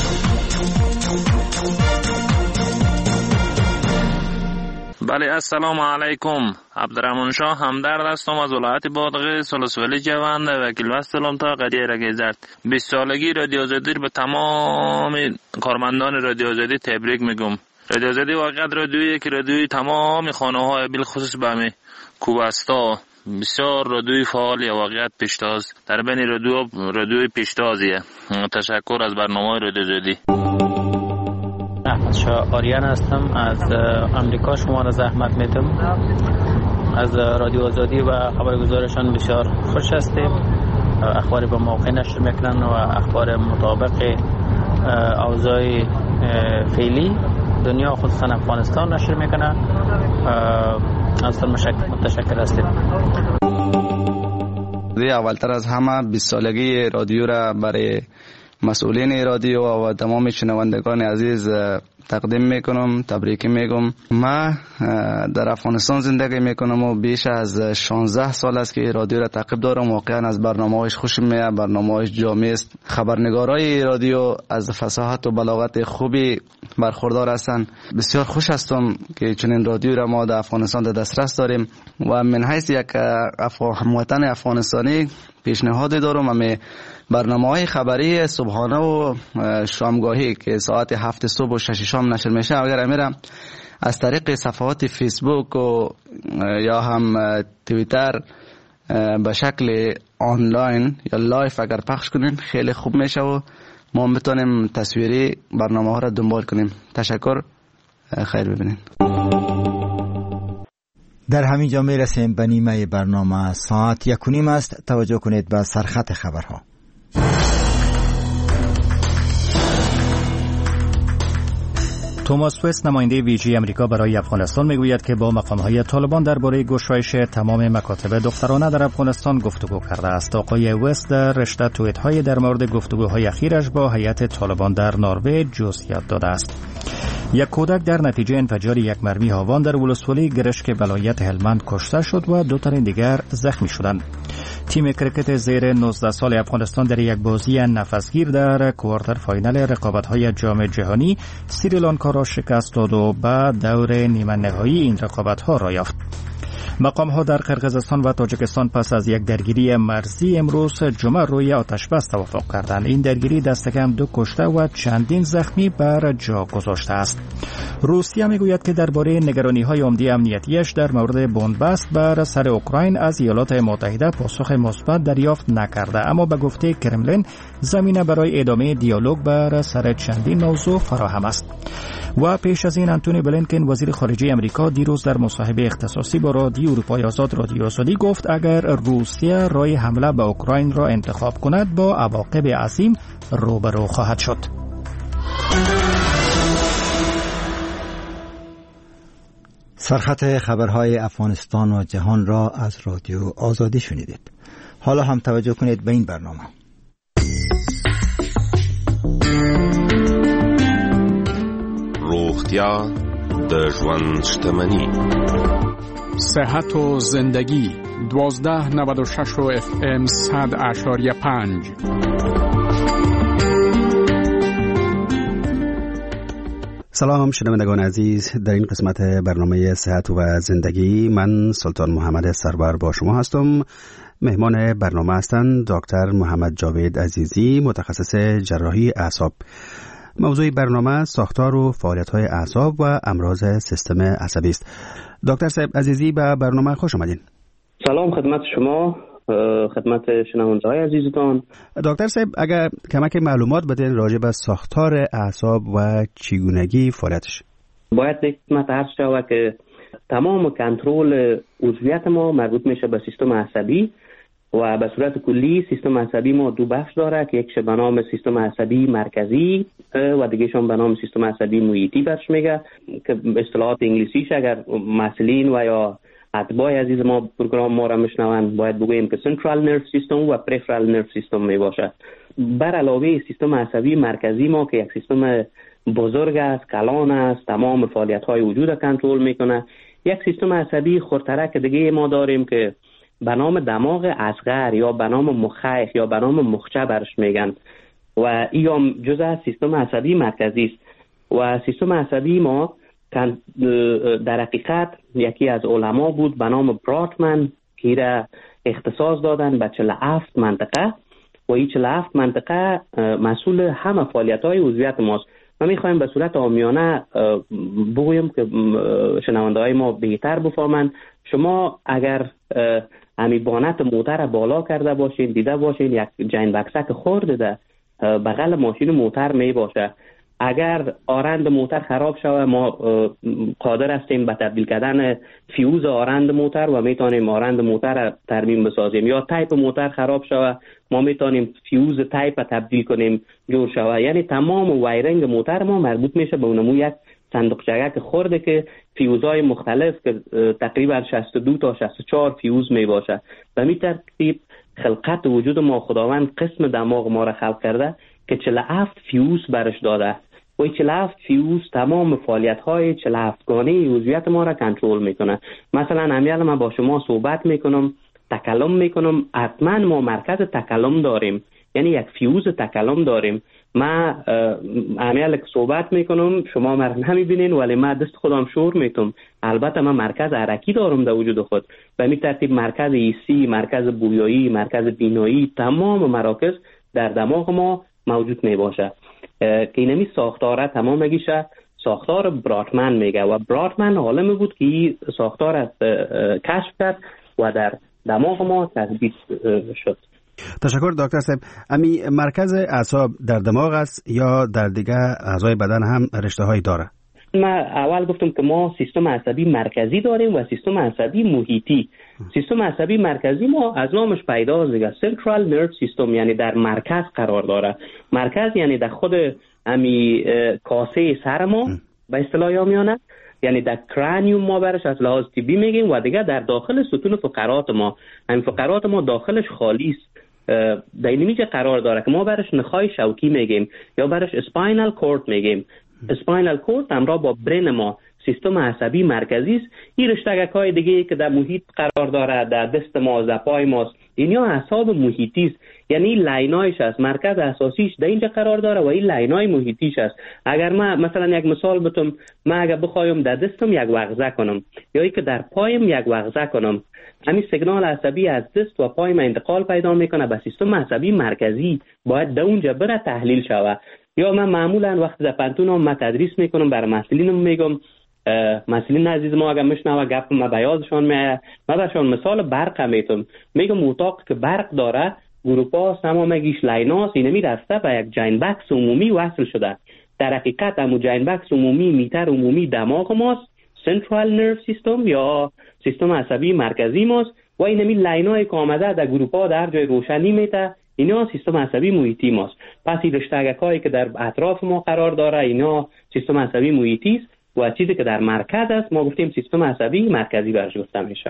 بله السلام علیکم. عبدالرحمن شاه همدرد هستم از ولایت بادغیس ولسوالی جوند وکیل وستلم تا قریه رگیزرد. بیست سالگی رادیو آزادی به تمام کارمندان رادیو آزادی تبریک میگم. رادیو آزادی واقعا رادیویی که رادیوی تمام خانه‌های بالخصوص به می کوبستا بسیار رادیوی فعالی واقعیت پیشتاز در بین رادیو رادیوی پیشتازیه. تشکر از برنامه رادیو آزادی. احمد شاه آریان هستم از امریکا. شما را زحمت میدم. از رادیو آزادی و خبرگزارشان بسیار خوش هستیم. اخبار به موقع نشر میکنن و اخبار مطابق اوضاع فعلی دنیا خصوصا افغانستان نشر میکنن. از متشکر هستیم. اولتر از همه بیست سالگی رادیو را برای مسئولین رادیو و تمام شنوندگان عزیز تقدیم میکنم، تبریک میگم. ما در افغانستان زندگی میکنم و بیش از شانزده سال است که رادیو را تعقیب دارم. واقعا از برنامه‌هاش خوشم میاد، برنامه‌هاش جامع است. خبرنگارای رادیو از فصاحت و بلاغت خوبی برخوردار هستند. بسیار خوش هستم که چنین رادیو را ما در افغانستان در دسترس داریم و من حیث یک هموطن افغانستانی پیشنهادی دارم. همه برنامه‌های خبری صبحانه و شامگاهی که ساعت هفت صبح و شش شام نشر میشه، اگر امیرم از طریق صفحات فیسبوک و یا هم توییتر به شکل آنلاین یا لایف اگر پخش کنین خیلی خوب میشه و ما میتونیم تصویری برنامه ها را دنبال کنیم. تشکر، خیر ببینین. در همین جا میرسیم به نیمه برنامه. ساعت یک و نیم است. توجه کنید به سرخط خبرها. توماس وست، نماینده ویژه امریکا برای افغانستان، میگوید که با مقام‌های طالبان درباره گشایش تمام مکاتب دخترانه در افغانستان گفتگو کرده است. آقای وست در رشته توییت‌های در مورد گفتگوهای اخیرش با هیئت طالبان در نروژ جزئیات داده است. یک کودک در نتیجه انفجار یک مرمی هاوان در ولسوالی گرشک ولایت هلمند کشته شد و دو تن دیگر زخمی شدند. تیم کرکت زیر نوزده سال افغانستان در یک بازی نفسگیر در کوارتر فاینال رقابت‌های جام جهانی سریلانکا را شکست داد و به دور نیمه نهایی این رقابت‌ها را یافت. مقام‌ها در قرقیزستان و تاجیکستان پس از یک درگیری مرزی امروز جمعه روی آتشبس توافق کردند. این درگیری دست کم دو کشته و چندین زخمی بر جا گذاشته است. روسیه میگوید که درباره نگرانی‌های عمده امنیتیش در مورد بنبست بر سر اوکراین از ایالات متحده پاسخ مثبت دریافت نکرده، اما به گفته کرملین زمینه برای ادامه دیالوگ بر سر چندین موضوع فراهم است. و پیش از این آنتونی بلینکن وزیر خارجه امریکا دیروز در مصاحبه اختصاصی با رادیو اروپای آزاد رادیو آزادی گفت اگر روسیه راه حمله به اوکراین را انتخاب کند با عواقب عظیم روبرو خواهد شد. سرخط خبرهای افغانستان و جهان را از رادیو آزادی شنیدید. حالا هم توجه کنید به این برنامه. روغتیا د ژوند شتمني. صحت و زندگی دوازده نود و شش و اف ام صد اشاریه پنج. سلام شنوندگان عزیز، در این قسمت برنامه صحت و زندگی من سلطان محمد سرور با شما هستم. مهمان برنامه هستند دکتر محمد جاوید عزیزی، متخصص جراحی اعصاب. موضوع برنامه ساختار و فعالیت‌های اعصاب و امراض سیستم عصبی است. دکتر صاحب عزیزی به برنامه خوش آمدین. سلام خدمت شما، خدمت شنونده‌های عزیزتان. دکتر صاحب اگر کمک معلومات بدین راجع به ساختار اعصاب و چگونگی فعالیتش. باید یک قسمت عرض شود که تمام کنترل عضویت ما مربوط میشه به سیستم عصبی و به صورت کلی سیستم عصبی ما دو بخش داره که یکش به نام سیستم عصبی مرکزی و دیگه‌شون به نام سیستم عصبی محیطی برش میگه که اصطلاحات انگلیسیش اگر مسئولین و یا اتباع عزیز ما پروگرام ما را میشنوند باید بگوییم که سنترال نرو سیستم و پریفرال نرو سیستم میباشه. بر علاوه سیستم عصبی مرکزی ما که یک سیستم بزرگ است، کلان است، تمام فعالیت‌های وجود را کنترل میکنه، یک سیستم عصبی خردترک دیگه ما داریم که به نام دماغ اصغر یا به نام مخیخ یا به نام مخچه برش میگن و این هم جزء از سیستم عصبی مرکزی است. و سیستم عصبی ما در حقیقت یکی از علما بود به نام براتمن که را اختصاص دادن به چهل و هفت منطقه و این چهل و هفت منطقه مسئول همه فعالیت‌های عضویت ماست. ما میخوایم به صورت عامیانه بگویم که شنونده‌های ما بهتر بفهمند. شما اگر امی بانت موتر بالا کرده باشین دیده باشین یک جین بکسک خورده ده بغل ماشین موتر می باشه. اگر آرند موتر خراب شوه ما قادر هستیم به تبدیل کردن فیوز آرند موتر و میتونیم آرند موتر ترمیم بسازیم، یا تایپ موتر خراب شوه ما میتونیم فیوز تایپ تبدیل کنیم جور شوه. یعنی تمام وایرنگ موتر ما مربوط میشه به اونمو یک صندوقچه‌ک خورده که فیوزهای مختلف که تقریبا شصت و دو تا شصت و چهار فیوز می باشه. به این ترتیب خلقت وجود ما خداوند قسم دماغ ما را خلق کرده که چهل و هفت فیوز برش داده و این چهل و هفت فیوز تمام فعالیت های چهل و هفت گانه عضویت ما را کنترل میکنه. مثلا امیال من با شما صحبت میکنم، تکلم میکنم، حتما ما مرکز تکلم داریم، یعنی یک فیوز تکلم داریم. ما امیال که صحبت میکنم شما مرا نمیبینین ولی ما دست خودم شور میتونم. البته من مرکز حرکی دارم در وجود خود. به این ترتیب مرکز ایسی، مرکز بویایی، مرکز بینایی، تمام مراکز در دماغ ما موجود می باشه که اینمی ساختاره تمام گیشه ساختار براتمن میگه و براتمن عالم بود که این ساختار از کشف کرد و در دماغ ما تثبیت شد. تشکر دکتر صاحب. امی مرکز اعصاب در دماغ است یا در دیگه اعضای بدن هم رشته هایی داره؟ ما اول گفتم که ما سیستم عصبی مرکزی داریم و سیستم عصبی محیطی. سیستم عصبی مرکزی ما از نامش پیداست دیگه، Central Nerve System، یعنی در مرکز قرار داره. مرکز یعنی در خود امی کاسه سر ما به اصطلاح یامیانه، یعنی در کرانیوم ما برش از لحاظ طبی میگیم و دیگه در داخل ستون فقرات ما. همین فقرات ما داخلش خالی است، در این میجه قرار داره که ما برش نخای شوکی میگیم یا برش اسپاینال کورد میگیم. اسپاینال کورد همراه با برین ما سیستم عصبی مرکزی است. این رشته‌های دیگه که در محیط قرار داره، در دست ما، در پای ماست، اینا اعصاب محیطی است. یعنی لینایش است، مرکز اساسیش در اینجا قرار داره و این لینای محیطیش است. اگر من مثلا یک مثال بتم، من اگر بخوایم در دستم یک وغزه کنم یا ای که در پایم یک وغزه کنم، همین سیگنال عصبی از دست و پای من انتقال پیدا میکنه به سیستم عصبی مرکزی، باید در اونجا بره تحلیل شوه. یا من معمولا وقتی در پانتونم ما تدریس میکنم برای مسئولینم میگم، مسئولین عزیز ما اگر میشنوه گپ ما بیازشان میایه، من برشان مثال برق میتونم میگم اتاق که برق داره گروپا تمامگیش لیناس اینمی رسته به یک جین بکس عمومی وصل شده. در حقیقت همون جین بکس عمومی میتر عمومی دماغ ماست، Central Nerve System یا سیستم عصبی مرکزی ماست و اینمی لینای که آمده در گروپا در جای روشنی میته، اینا سیستم عصبی محیطی ماست. پس این رشته‌هایی که در اطراف ما قرار داره اینا سیستم عصبی محیطی است و چیزی که در مرکز است ما گفتیم سیستم عصبی مرکزی برش گفته میشه.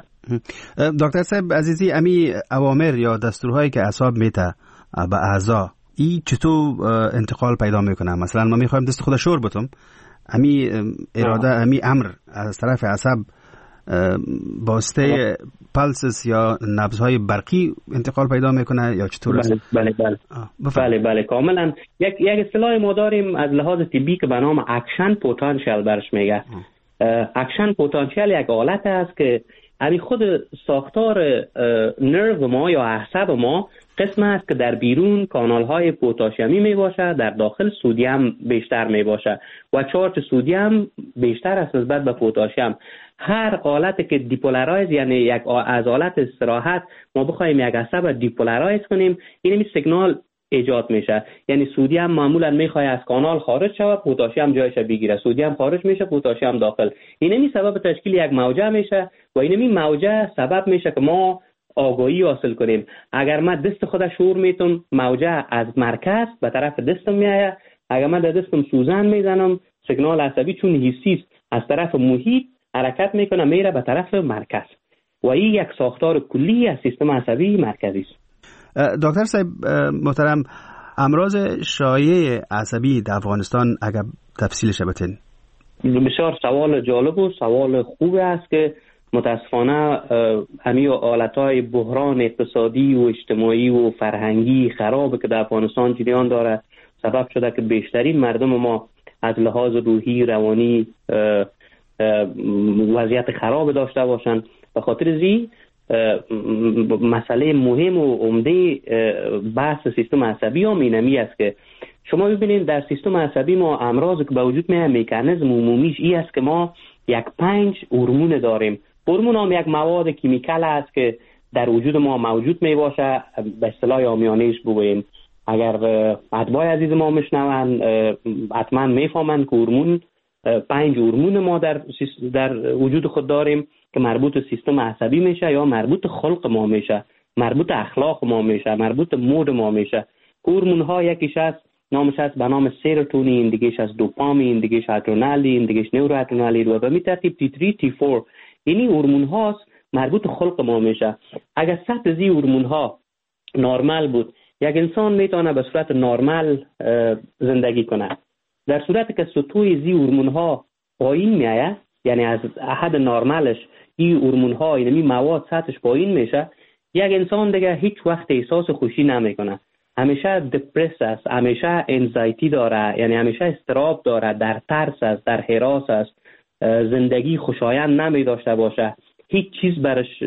دکتر صاحب عزیزی، امی اوامر یا دستورهایی که اعصاب میته به اعضا ای چطور انتقال پیدا میکنه؟ مثلا ما میخوایم دست خود شور بتم، امی اراده امی امر از طرف عصب باسته پلسس یا نبضهای برقی انتقال پیدا میکنه یا چطور است؟ بله بله بله بله بله کاملا. یک یک اصطلاح ما داریم از لحاظ طبی که به نام اکشن پتانسیل برش میگه. اکشن پتانسیل یک حالت است که همین خود ساختار نرو ما یا اعصاب ما قسم است که در بیرون کانال های پتاسیمی می باشه، در داخل سدیم بیشتر می باشه و چارج سدیم بیشتر است نسبت به پتاسیم. هر حالت که دیپولارایز یعنی یک از حالت استراحت ما بخوایم یک عصب دیپولارایز کنیم، این می سیگنال ایجاد میشه. یعنی سدیم معمولا میخواد از کانال خارج شود، پتاسیم جایش بگیره، سدیم خارج میشه، پتاسیم داخل. این می سبب تشکیل یک موجه میشه و این می موجه سبب میشه که ما آگاهی حاصل کنیم. اگر من دست خود شور میتونم، موجه از مرکز به طرف دستم میایه. اگر من در دستم سوزن میزنم، سیگنال عصبی چون حسی است از طرف محیط حرکت میکنه میره به طرف مرکز و این یک ساختار کلی از سیستم عصبی مرکزی است. دکتر صاحب محترم، امراض شایع عصبی در افغانستان اگر تفصیلش بتین؟ بسیار سوال جالب و سوال خوب است که متاسفانه همین حالتهای بحران اقتصادی و اجتماعی و فرهنگی خراب که در افغانستان جریان داره سبب شده که بیشترین مردم ما از لحاظ روحی روانی وضعیت خراب داشته باشند. به خاطر زی مسئله مهم و عمده بحث سیستم عصبی هم اینمی است که شما ببینید در سیستم عصبی ما امراض که به وجود میاد مکانیزم عمومیش این است که ما یک پنج هورمون داریم. هورمون هم یک مواد کیمیکال است که در وجود ما موجود می باشه. به اصطلاح عامیانه‌اش بگوییم، اگر اتباع عزیز ما میشنون حتما میفهمند که هورمون پنج هورمون ما در در وجود خود داریم که مربوط سیستم عصبی میشه یا مربوط خلق ما میشه، مربوط اخلاق ما میشه، مربوط مود ما میشه. هورمون ها یکیش است نامش هست به نام سیروتونین، دیگهش از دوپامین، دیگهش ادرنالین، دیگهش نوروادرنالین و به می ترتیب تی سه تی چهار. اینی هورمون هاست مربوط خلق ما میشه. اگر سطح زی هورمون ها نرمال بود، یک انسان میتونه به صورت نرمال زندگی کنه. در صورتی که سطوح زی هورمون ها پایین میایه، یعنی از حد نرمالش این هورمون ها، یعنی مواد سطحش پایین میشه، یک انسان دیگه هیچ وقت احساس خوشی نمیکنه. همیشه دپرس است، همیشه انزایتی داره، یعنی همیشه اضطراب داره، در ترس است، در هراس است، زندگی خوشایند نمی داشته باشه، هیچ چیز برش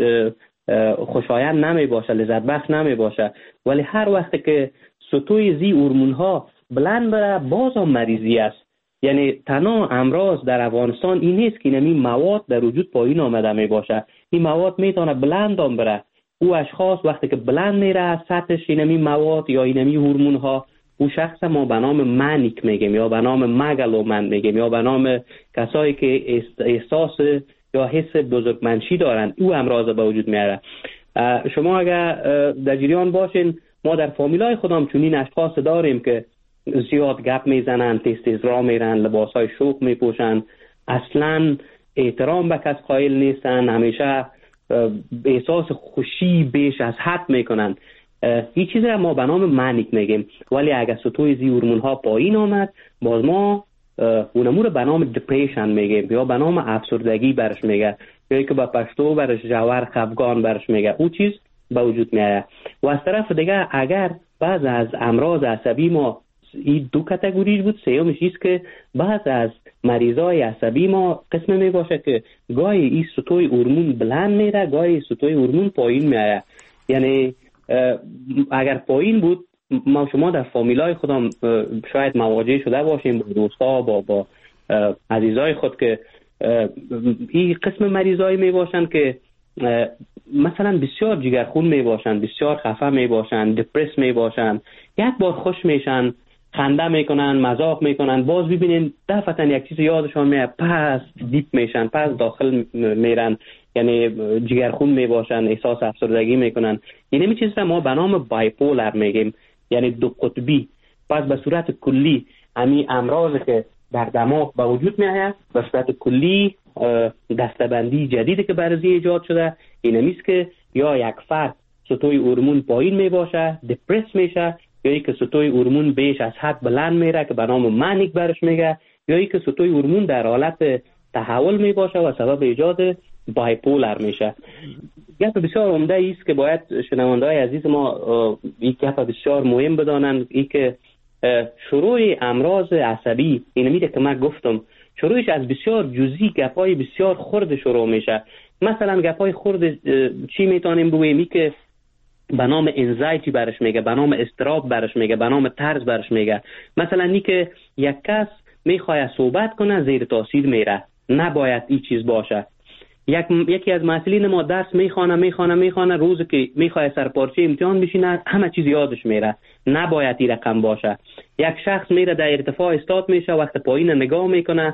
خوشایند نمی باشه، لذت بخش نمی باشه. ولی هر وقت که سطوح زی هورمون ها بلند بره، باز هم مریضی است. یعنی تنها امراض در افغانستان این نیست که این مواد در وجود پایین آمده می باشه، این مواد میتونه بلند هم بره. او اشخاص وقتی که بلند میره سطحش اینمی مواد یا اینمی هورمون ها، او شخص ما به نام منیک میگیم یا به نام مگالومن میگیم یا به نام کسایی که احساس یا حس بزرگمنشی دارن، او امراض به وجود میاره. شما اگر در جریان باشین، ما در فامیلای خودم چنین اشخاص داریم که زیاد گپ میزنن، تیز تیز راه میرن، لباسای شوخ میپوشن، اصلا احترام به کس قائل نیستن، همیشه احساس خوشی بیش از حد میکنن. این چیز را ما به نام منیک میگیم. ولی اگر سطوح زی هورمون ها پایین آمد، باز ما اونمو رو به نام دپریشن میگیم یا به نام افسردگی برش میگه، یا که با پشتو برش جوار خفگان برش میگه. او چیز به وجود میاد. و از طرف دیگه اگر بعض از امراض عصبی ما این دو کاتگوریش بود، سیومش ایست که بعض از مریضای عصبی ما قسم می باشه که گاهی این سطوح هورمون بلند میره، گاهی سطوح هورمون پایین میاد. یعنی اگر پایین بود، ما شما در فامیلای خودم شاید مواجه شده باشیم با دوستا، با با عزیزای خود که این قسم مریضایی می باشن که مثلا بسیار جگرخون می باشن، بسیار خفه می باشن، دپرس می باشن، یک بار خوش میشن، خنده میکنن، مزاح میکنن، باز ببینین دفعتا یک چیز یادشان میاد، پس دیپ میشن، پس داخل میرن، یعنی جگرخون میباشن، احساس افسردگی میکنن. این می چیز ما به نام بایپولر میگیم، یعنی دو قطبی. پس به صورت کلی همین امراض که در دماغ به وجود میاد، به صورت کلی دستبندی جدیدی که برای ایجاد شده این میست که یا یک فرد سطوح هورمون پایین میباشه، دپرس میشه، یا ای که سطوح هورمون بیش از حد بلند میره که به نام منیک برش میگه، یا ای که سطوح هورمون در حالت تحول میباشه و سبب ایجاد بایپولر میشه. گپ بسیار عمده است که باید شنونده‌های عزیز ما این گپ بسیار مهم بدانند، ای که شروع امراض عصبی این میده که من گفتم شروعش از بسیار جزئی، گپای بسیار خرد شروع میشه. مثلا گپای خرد چی میتونیم بگوییم؟ ای که به نام انزایتی برش میگه، به نام اضطراب برش میگه، به نام ترس برش میگه. مثلا این که یک کس میخواد صحبت کنه زیر تاثیر میره، نباید این چیز باشه. یک یکی از مسئولین ما درس میخوانه میخوانه میخوانه روزی که میخواد سرپارچه امتحان بشینه همه چیز یادش میره، نباید این رقم باشه. یک شخص میره در ارتفاع استاد میشه، وقت پایین نگاه میکنه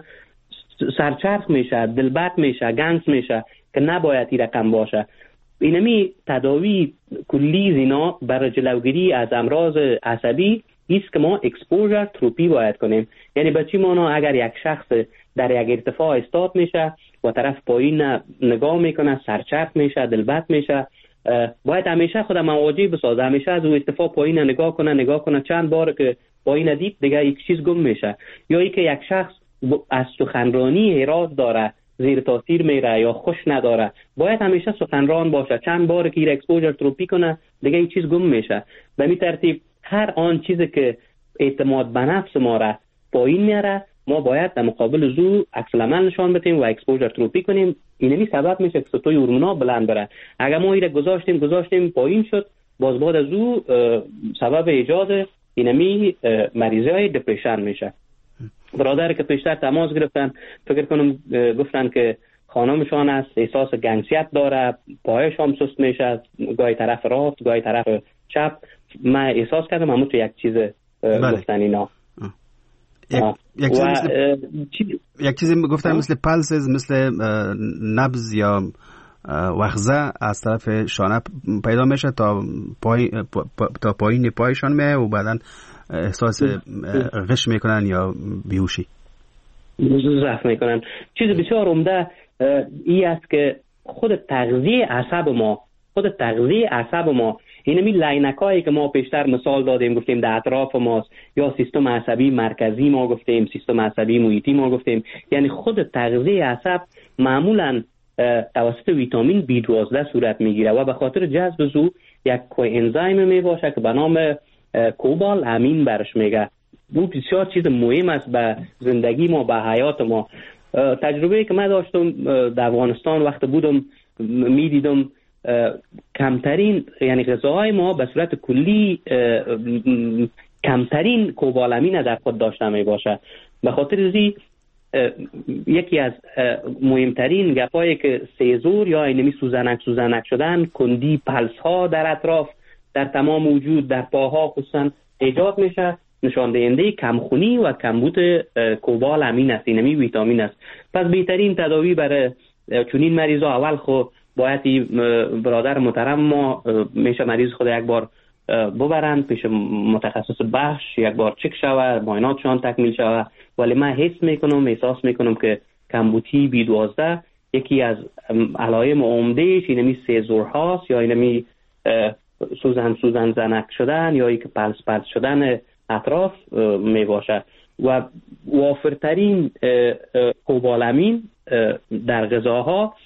سرچرخ میشه، دلبت میشه، گنس میشه، که نباید این رقم باشه. اینمی تداوی کلی زینا برای جلوگیری از امراض عصبی است که ما اکسپوژر تروپی باید کنیم. یعنی به چی مانا؟ اگر یک شخص در یک ارتفاع استاد میشه و طرف پایین نگاه میکنه، سرچرخ میشه، دلبت میشه، باید همیشه خود مواجه بسازه، همیشه از اون ارتفاع پایین نگاه کنه نگاه کنه چند بار که پایین دید دیگه یک چیز گم میشه. یا ای که یک شخص از سخنرانی هراس داره، زیر تاثیر میره یا خوش نداره، باید همیشه سخنران باشه، چند بار که اکسپوژر تروپی کنه دیگه این چیز گم میشه. به این ترتیب هر آن چیزی که اعتماد به نفس ما را پایین میاره، ما باید در مقابل زو عکس العمل نشان بدیم و اکسپوژر تروپی کنیم. اینمی سبب میشه که سطوح هورمون‌ها بلند بره. اگر ما این گذاشتیم گذاشتیم پایین شد، باز بعد از او سبب ایجاد اینمی مریضای دپرشن میشه. برادر که پیشتر تماس گرفتن فکر کنم گفتن که خانمشان است احساس گنگسیت داره، پایش هم سست میشه، گاهی طرف راست گاهی طرف چپ. من احساس کردم همون تو یک چیز گفتن اینا. یک, یک چیز مثل یک چیزی گفتن مثل پلسز، مثل نبض یا وخزه از طرف شانه پیدا میشه تا پای تا پایین پایشان میه و بعدن احساس غش میکنن یا بیهوشی؟ ضعف میکنن. چیز بسیار عمده ای است که خود تغذیه عصب ما خود تغذیه عصب ما اینمی لینکایی که ما پیشتر مثال دادیم گفتیم در اطراف ماست، یا سیستم عصبی مرکزی ما گفتیم، سیستم عصبی محیطی ما گفتیم، یعنی خود تغذیه عصب معمولا توسط ویتامین بی دوازده صورت میگیره و به خاطر جذب زو یک کوانزیم می باشه که به نام کوبال امین برش میگه. او بسیار چیز مهم است به زندگی ما، به حیات ما. تجربه که من داشتم در افغانستان وقت بودم میدیدم کمترین یعنی غذاهای ما به صورت کلی کمترین کوبالامین در خود داشته می باشه. به خاطر ازی یکی از مهمترین گپایی که سیزور یا اینمی سوزنک سوزنک شدن، کندی پلس ها در اطراف در تمام وجود در پاها خصوصا ایجاد میشه، نشان دهنده کمخونی و کمبود کوبالامین است، اینمی ویتامین است. پس بهترین تداوی برای چنین مریضا اول خو باید برادر محترم ما میشه مریض خود یک بار ببرن پیش متخصص بخش، یک بار چک شوه، معایناتشان تکمیل شوه. ولی من حس میکنم احساس میکنم که کمبودی بی دوازده یکی از علائم عمدهش اینمی سیزور هاست، یا اینمی سوزن سوزن زنک شدن، یا ای که پلس پلس شدن اطراف می باشه. و وافرترین کوبالامین در غذاها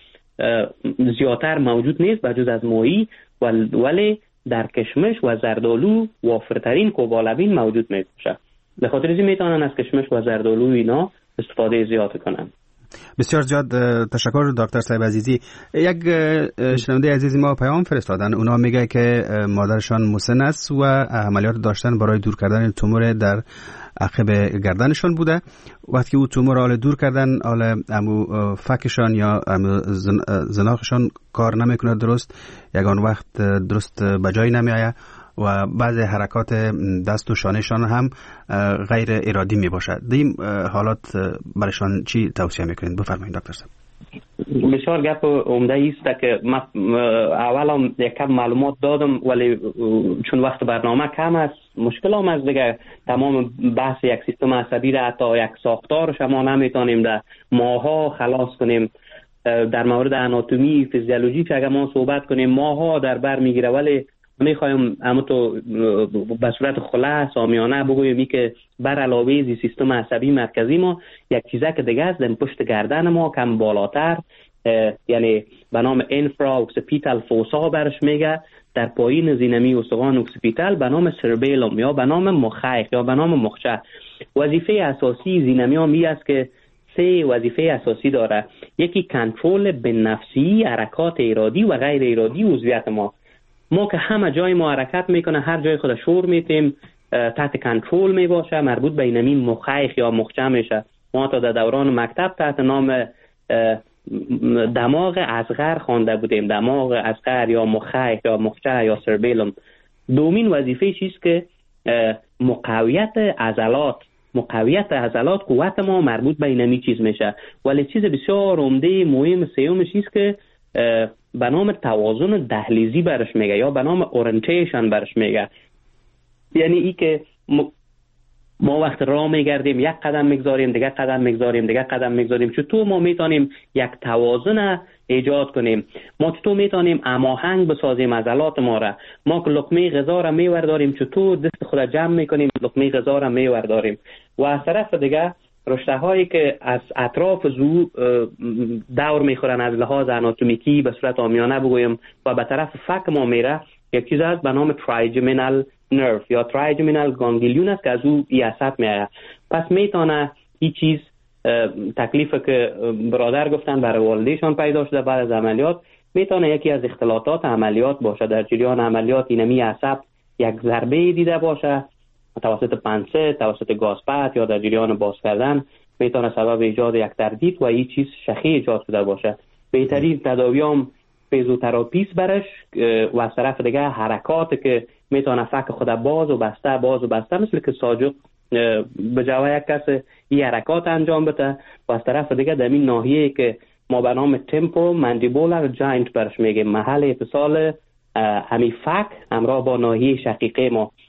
زیادتر موجود نیست بجز از ماهی، ولی در کشمش و زردآلو وافرترین کوبالامین موجود می باشه. به خاطر اینکه میتونن از کشمش و زردآلو اینا استفاده زیاد کنن. بسیار زیاد تشکر دکتر صاحب عزیزی. یک شنونده عزیزی ما پیام فرستادن، اونا میگه که مادرشان مسن است و عملیات داشتن برای دور کردن تومور در عقب گردنشان بوده. وقتی او تومور حال دور کردن، حال امو فکشان یا امو زناخشان کار نمیکنه درست، یگان وقت درست بجای نمیآید و بعض حرکات دست و شانهشان هم غیر ارادی می باشد. این حالات برایشان چی توصیه میکنید؟ بفرمایید دکتر صاحب. بسیار گپ عمده است که من اولا یک کم معلومات دادم، ولی چون وقت برنامه کم است مشکل هم از دیگه تمام بحث یک سیستم عصبی را حتی یک ساختارش ما نمیتونیم در ماها خلاص کنیم. در مورد آناتومی فیزیولوژی که اگر ما صحبت کنیم ماها در بر میگیره، ولی میخوایم اما تو به صورت خلاص آمیانه بگوییم که بر علاوه زی سیستم عصبی مرکزی ما یک چیزه که دیگه است در پشت گردن ما کم بالاتر، یعنی به نام انفرا اوکسیپیتال فوسا برش میگه، در پایین زینمی استخوان اوکسیپیتال به نام سربیلوم یا به نام مخیخ یا به نام مخچه. وظیفه اساسی زینمی هم این است که سه وظیفه اساسی داره. یکی کنترل به نفسی حرکات ارادی و غیر ارادی عضویت ما. ما که همه جای ما حرکت میکنه، هر جای خود شور میتیم، تحت کنترل می باشه، مربوط به اینمی مخیخ یا مخچه میشه. ما تا در دوران مکتب تحت نام دماغ اصغر خوانده بودیم، دماغ اصغر یا مخیخ یا مخچه یا سربیلوم. دومین وظیفه چیست که مقاویت عضلات مقاویت عضلات قوت ما مربوط به اینمی چیز میشه. ولی چیز بسیار عمده مهم سیومش چیست که به نام توازن دهلیزی برش میگه یا به نام اورینتیشن برش میگه. یعنی ای که ما وقت راه میگردیم یک قدم میگذاریم، دیگه قدم میگذاریم، دیگه قدم میگذاریم، چطور ما میتونیم یک توازن ایجاد کنیم؟ ما چطور میتونیم هماهنگ بسازیم عضلات ما را؟ ما که لقمه غذا را میورداریم چطور دست خود جمع میکنیم لقمه غذا را میورداریم؟ و از طرف دیگه رشته هایی که از اطراف زو دور میخورن از لحاظ آناتومیکی به صورت عامیانه بگویم و به طرف فک ما میره، یک چیز هست به نام ترایجمینال نرو یا ترایجمینال گانگلیون است که از او عصب میآید. پس میتونه این چیز تکلیف که برادر گفتن برای والدیشان پیدا شده بعد از عملیات، میتونه یکی از اختلالات عملیات باشه. در جریان عملیات اینمی عصب یک ضربه دیده باشه توسط پنسه، توسط گازپد یا در جریان باز کردن، میتونه سبب ایجاد یک تردید و این چیز شخی ایجاد شده باشه. بهترین تداوی هم فیزیوتراپیست برش و از طرف دیگه حرکات که میتونه فک خود باز و بسته باز و بسته مثل که ساجق به جوه یک کس این حرکات انجام بده و از طرف دیگه در این ناحیه که ما به نام تمپو ماندیبولار جاینت برش میگیم، محل اتصال همی فک همراه با ناحیه شقیقه ما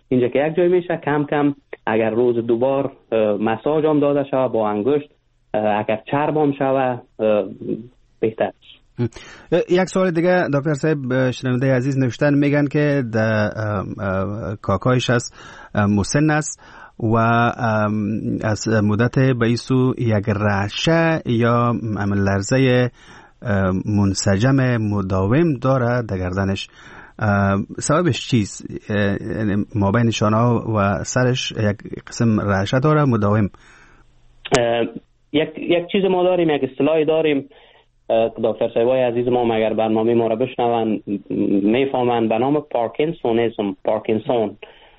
اینجا که یک جای میشه کم کم اگر روز دوبار مساج هم داده شوه با انگشت، اگر چرب هم شوه بهتر. یک سوال دیگه دکتر صاحب، شنونده عزیز نوشتن میگن که در کاکایش از مسن است و از مدت بیسو یک رعشه یا لرزه منسجم مداوم داره در گردنش. سببش چیست؟ ما بین شانه و سرش یک قسم رعشه داره مداوم. یک یک چیز ما داریم، یک اصطلاحی داریم دکتر صاحبای عزیز ما مگر برنامه ما را بشنون میفهمن، به نام پارکینسونیسم. پارکینسون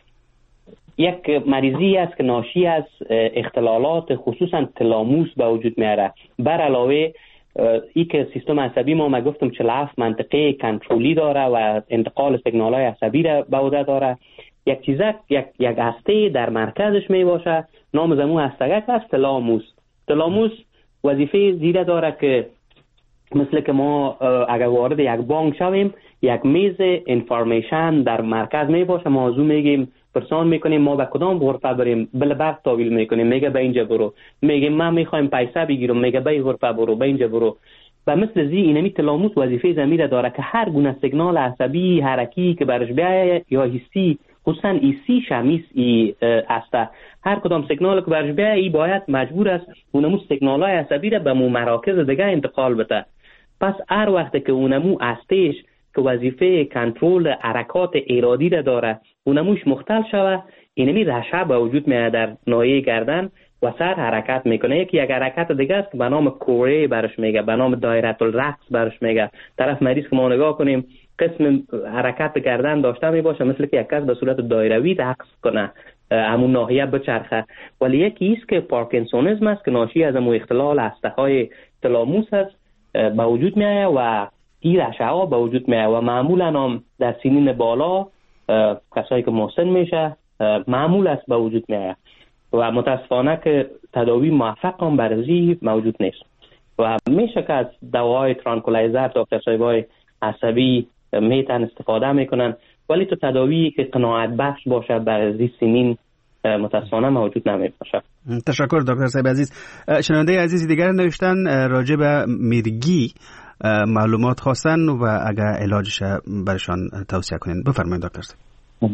یک مریضی است که ناشی از اختلالات خصوصا تلاموس به وجود میاره. بر علاوه ای که سیستم عصبی ما ما گفتم چهل و هفت منطقه کنترلی داره و انتقال سیگنال های عصبی را به عهده داره. یک چیزک یک یک هسته در مرکزش می باشه، نام زمو هستگک است تلاموس. تلاموس وظیفه زیره داره که مثل که ما اگر وارد یک بانک شویم یک میز انفارمیشن در مرکز می باشه، ما از اون میگیم پرسان میکنیم ما به کدام غرفه بریم، بله برق تاویل میکنیم میگه به اینجا برو، میگیم ما میخوایم پیسه بگیرم میگه به این غرفه برو، به اینجا برو. و مثل زی اینمی تلاموس وظیفه زمیر داره که هر گونه سیگنال عصبی حرکی که برش بیایه یا حسی، خصوصا ایسی شمیس ای است، هر کدام سیگنال که برش بیایه ای باید مجبور است اونمو سیگنال های عصبی را به مو مراکز دیگه انتقال بده. پس هر وقت که اونمو استش که وظیفه کنترل حرکات ارادی را داره اونموش مختل شوه، اینمی رعشه به وجود میاد در ناحیه گردن و سر حرکت میکنه. یکی یک حرکت دیگه است که به نام کوره برش میگه، به نام دایره الرقص برش میگه. طرف مریض که ما نگاه کنیم قسم حرکت گردن داشته میباشه مثل که یک کس به صورت دایروی رقص کنه، همون ناحیه بچرخه. ولی یکی است که پارکینسونیسم است که ناشی از همون اختلال هسته‌های تلاموس است به وجود میایه و این رعشه ها به وجود میایه و معمولا هم در سنین بالا کسایی که مسن میشه معمول است به وجود میایه و متاسفانه که تداوی موفق هم برزی موجود نیست و میشه که از دواهای ترانکولایزر دکتر صاحبای عصبی میتن استفاده میکنن، ولی تو تداوی که قناعت بخش باشه برزی سنین متاسفانه موجود نمی باشه. تشکر دکتر صاحب عزیز. شنونده عزیز دیگر نوشتن راجع به میرگی معلومات خواستن و اگر علاجش برشان توصیه کنین. بفرمایید دکتر صاحب.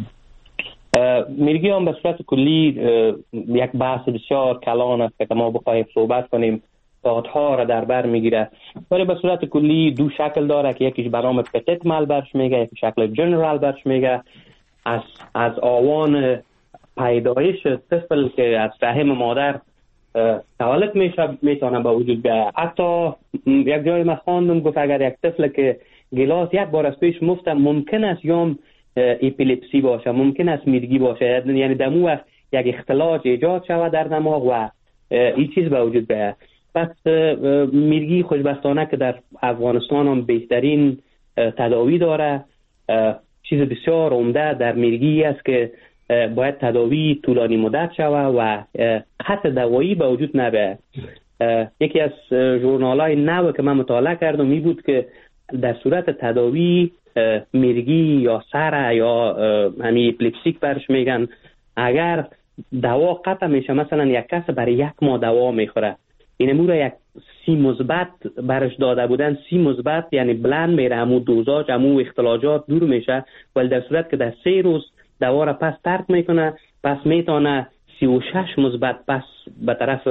میرگی هم به صورت کلی یک بحث بسیار کلان است که ما بخواهیم صحبت کنیم ساعتها را در بر میگیره، ولی به صورت کلی دو شکل داره که یکیش به نام پتیت مال برش میگه، یکی شکل جنرال برش میگه. از از آوان پیدایش طفل که از رحم مادر تولد میشه میتونه به وجود بیاید. حتی یک جای من خواندم گفت اگر یک طفل که گلاس یک بار از پیش مفته ممکن است یا اپیلپسی باشه، ممکن است میرگی باشه، یعنی دمو وقت یک اختلاج ایجاد شود در دماغ و این چیز به وجود بیاید. پس میرگی خوشبختانه که در افغانستان هم بهترین تداوی داره. چیز بسیار عمده در میرگی است که باید تداوی طولانی مدت شود و خط دوایی به وجود نبیاید. یکی از ژورنال‌های نو که من مطالعه کردم این بود که در صورت تداوی میرگی یا سر یا همین اپیلپسیک برش میگن، اگر دوا قطع میشه، مثلا یک کس برای یک ماه دوا میخوره، این امور یک سی مثبت برش داده بودن، سی مثبت یعنی بلند میره، همون دوزاج همون اختلاجات دور میشه، ولی در صورت که در سه روز دوا را پس ترک میکنه پس میتونه سی و شش مثبت پس به طرف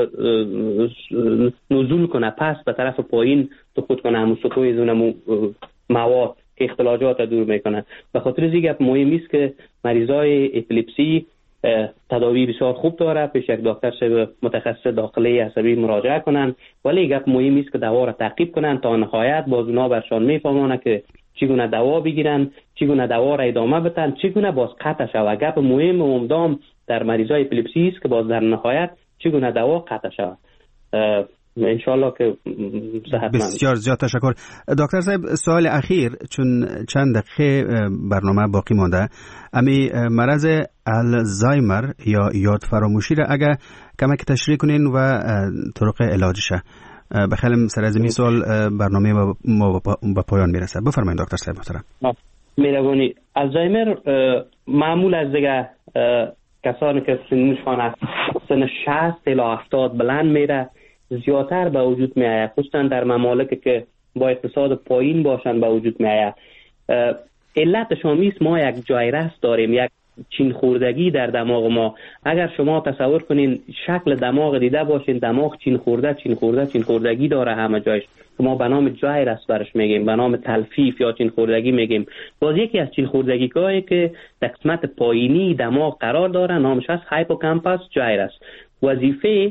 نزول کنه، پس به طرف پایین سقوط کنه، همون سطوح زون مواد که اختلاجات را دور میکنه. به خاطر این گپ مهمی است که مریضای اپیلپسی تداوی بسیار خوب داره، پیش یک دکتر صاحب متخصص داخلی عصبی مراجعه کنن، ولی گپ مهمی است که دوا را تعقیب کنن تا نهایت باز اونا برشان میفهمونه که چگونه دوا بگیرن، چگونه دوا را ادامه بدن، چگونه باز قطع شود. گپ مهم و عمدام در مریضای اپیلپسی است که باز در نهایت چگونه دوا قطع شود. انشالله که صحتمند. بسیار زیاد تشکر دکتر صاحب. سوال اخیر چون چند دقیقه برنامه باقی مانده، امی مرض الزایمر یا یاد فراموشی را اگر کمک تشریح کنین و طرق علاجشه. بخیرم سر از این سوال برنامه ما به پایان میرسه. بفرمایید دکتر صاحب محترم. میروانی الزایمر معمول از دیگه کسانی که سنشان از سن شصت الی هفتاد بلند میره زیادتر به وجود میآید، خصوصا در ممالکی که با اقتصاد پایین باشن به وجود میآید. علتش هم است ما یک جایرس داریم، یک چین خوردگی در دماغ ما. اگر شما تصور کنین شکل دماغ دیده باشین، دماغ چین خورده چین خورده چین خوردگی داره همه جایش، که ما به نام جایرس برش میگیم، به نام تلفیف یا چین خوردگی میگیم. باز یکی از چین خوردگی هایی که در قسمت پایینی دماغ قرار داره نامش هست هایپوکامپس جایرس. وظیفه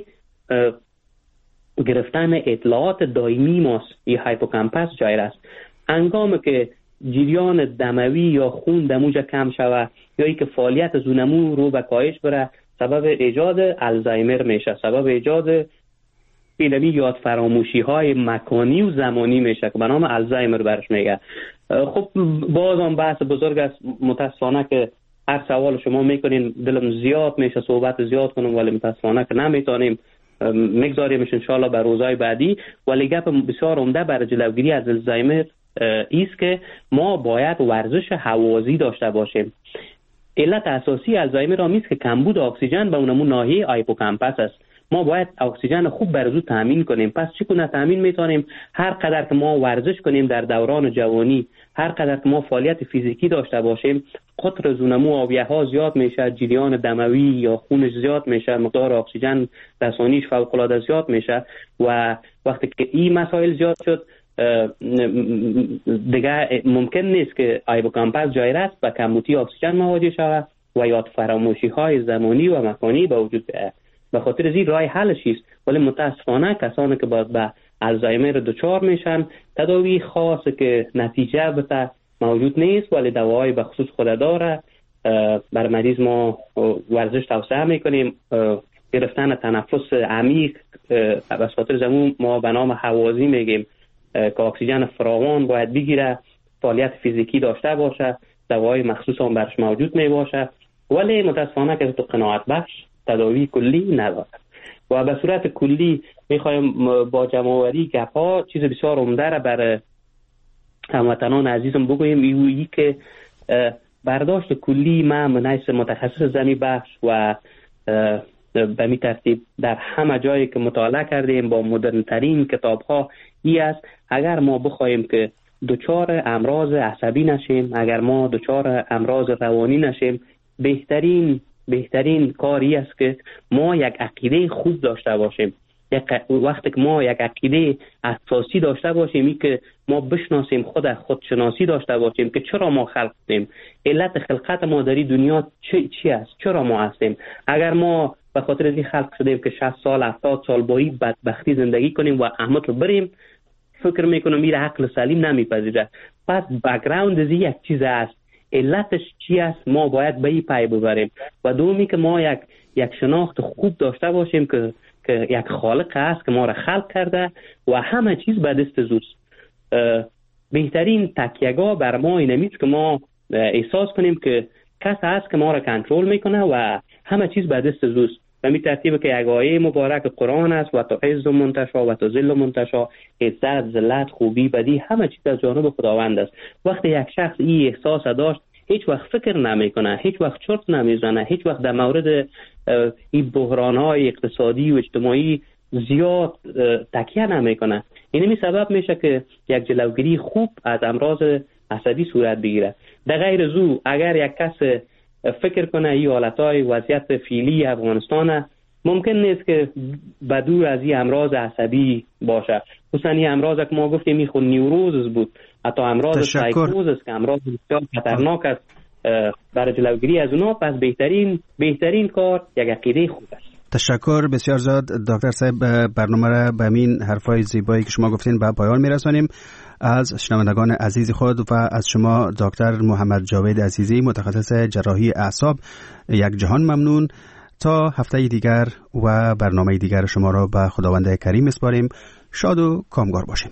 گرفتن اطلاعات دائمی ماست این هایپوکامپس جایرس. انگامی که جریان دموی یا خون دموجه کم شوه یا ای که فعالیت زونمو رو به کاهش بره، سبب ایجاد الزایمر میشه، سبب ایجاد پیلمی یاد فراموشی های مکانی و زمانی میشه که به نام الزایمر برش میگه. خب باز هم بحث بزرگ است، متاسفانه که هر سوال شما میکنین دلم زیاد میشه صحبت زیاد کنم، ولی متاسفانه که نمیتونیم، میگذاریمش انشاءالله به روزهای بعدی. ولی گپ بسیار عمده برای جلوگیری از الزایمر ایست که ما باید ورزش هوازی داشته باشیم. علت اساسی الزایمر هم است که کمبود اکسیژن به اونمون ناحیه هایپوکامپس است. ما باید اکسیژن خوب برای تامین کنیم. پس چگونه تامین میتونیم؟ هر قدر که ما ورزش کنیم در دوران جوانی، هر قدر که ما فعالیت فیزیکی داشته باشیم، قطر زونمو آبیه ها زیاد میشه، جریان دموی یا خونش زیاد میشه، مقدار اکسیژن رسانیش فوق العاده زیاد میشه و وقتی که این مسائل زیاد شد دیگه ممکن نیست که هایپوکامپس جایرس و کمبودی اکسیژن مواجه شود و یاد فراموشی های زمانی و مکانی به وجود بیاید. به خاطر از این راه حلش است. ولی متاسفانه کسانی که باز به الزایمر دچار میشن تداوی خاص که نتیجه بده موجود نیست، ولی دواهای به خصوص خود داره. بر مریض ما ورزش توصیه میکنیم، گرفتن تنفس عمیق به خاطر زمون ما به نام هوازی میگیم که اکسیژن فراوان باید بگیره، فعالیت فیزیکی داشته باشه، دواهای مخصوص هم برش موجود می باشه. ولی متاسفانه که تو قناعت بخش تداوی کلی نداره و به صورت کلی میخوایم با جمع‌آوری گپ‌ها چیز بسیار عمده را بر هموطنان عزیزم بگویم. ایویی که برداشت کلی ما منیس متخصص زمین بخش و به می ترتیب در همه جایی که مطالعه کردیم با مدرن ترین کتاب ها ای است اگر ما بخوایم که دچار امراض عصبی نشیم، اگر ما دچار امراض روانی نشیم، بهترین بهترین کاری است که ما یک عقیده خوب داشته باشیم. یک وقتی که ما یک عقیده اساسی داشته باشیم، این که ما بشناسیم خود خودشناسی داشته باشیم که چرا ما خلق شدیم، علت خلقت ما در دنیا چی چی است، چرا ما هستیم. اگر ما به خاطر این خلق شدیم که شصت سال هفتاد سال با این بدبختی زندگی کنیم و احمد رو بریم، فکر میکنم میره عقل سلیم نمیپذیره. پس بک‌گراند از یک چیز است، علتش چی است، ما باید به این پی ببریم. و دومی که ما یک یک شناخت خوب داشته باشیم که که یک خالق است که ما را خلق کرده و همه چیز به دست زوست. بهترین تکیه‌گاه بر ما اینه که ما احساس کنیم که کس هست که ما را کنترل میکنه و همه چیز به دست زوست. و می ترتیب که یک آیه مبارک قرآن است و تو عز منتشا و تو ذل منتشا، عزت، ذلت، خوبی، بدی همه چیز از جانب خداوند است. وقتی یک شخص این احساس داشت هیچ وقت فکر نمیکنه، هیچ وقت چرت نمیزنه، هیچ وقت در مورد این بحران‌های اقتصادی و اجتماعی زیاد تکیه نمیکنه. این می سبب میشه که یک جلوگیری خوب از امراض عصبی صورت بگیره. در غیر زو اگر یک کس فکر کنه این حالتهای وضعیت فعلی افغانستان ممکن نیست که بدور از این امراض عصبی باشه. خصوصا این امراض که ما گفتیم این خود نیوروز بود، حتی امراض سایکوز است که امراض بسیار خطرناک است. برای جلوگیری از اونا پس بهترین بهترین کار یک عقیده خوب است. تشکر بسیار زیاد دکتر صاحب. برنامه را به این حرفای زیبایی که شما گفتین به پایان میرسانیم. از شنوندگان عزیز خود و از شما دکتر محمد جاوید عزیزی متخصص جراحی اعصاب یک جهان ممنون. تا هفته دیگر و برنامه دیگر شما را به خداوند کریم اسپاریم. شاد و کامگار باشین.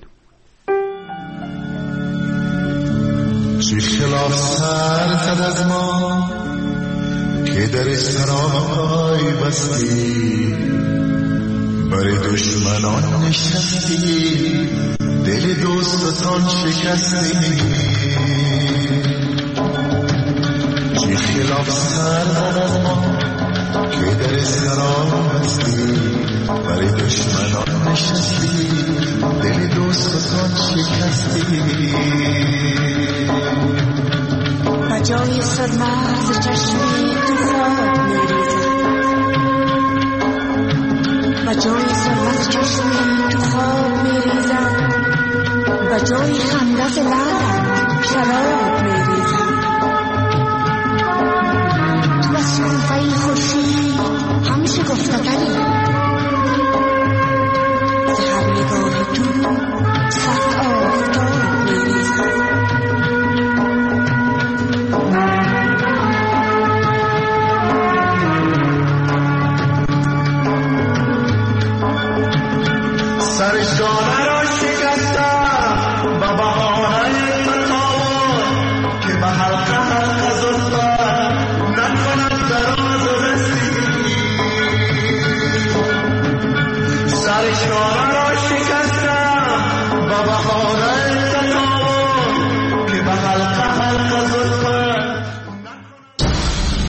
چی خلاف سر زد از ما که در سرای بستی، برای دشمنان نشستی، دل دوستان شکستی. چی خلاف سر زد از ما که در سرا بستی برای دشمنان نشستی دل دوستان شکستی و جای سرمرز چشمی تو خواب میریزد و جای سرمرز چشمی تو خواب میریزد و جای خندت لعلت شراب میریزد تو از شنفه خورشید هم شکفته تری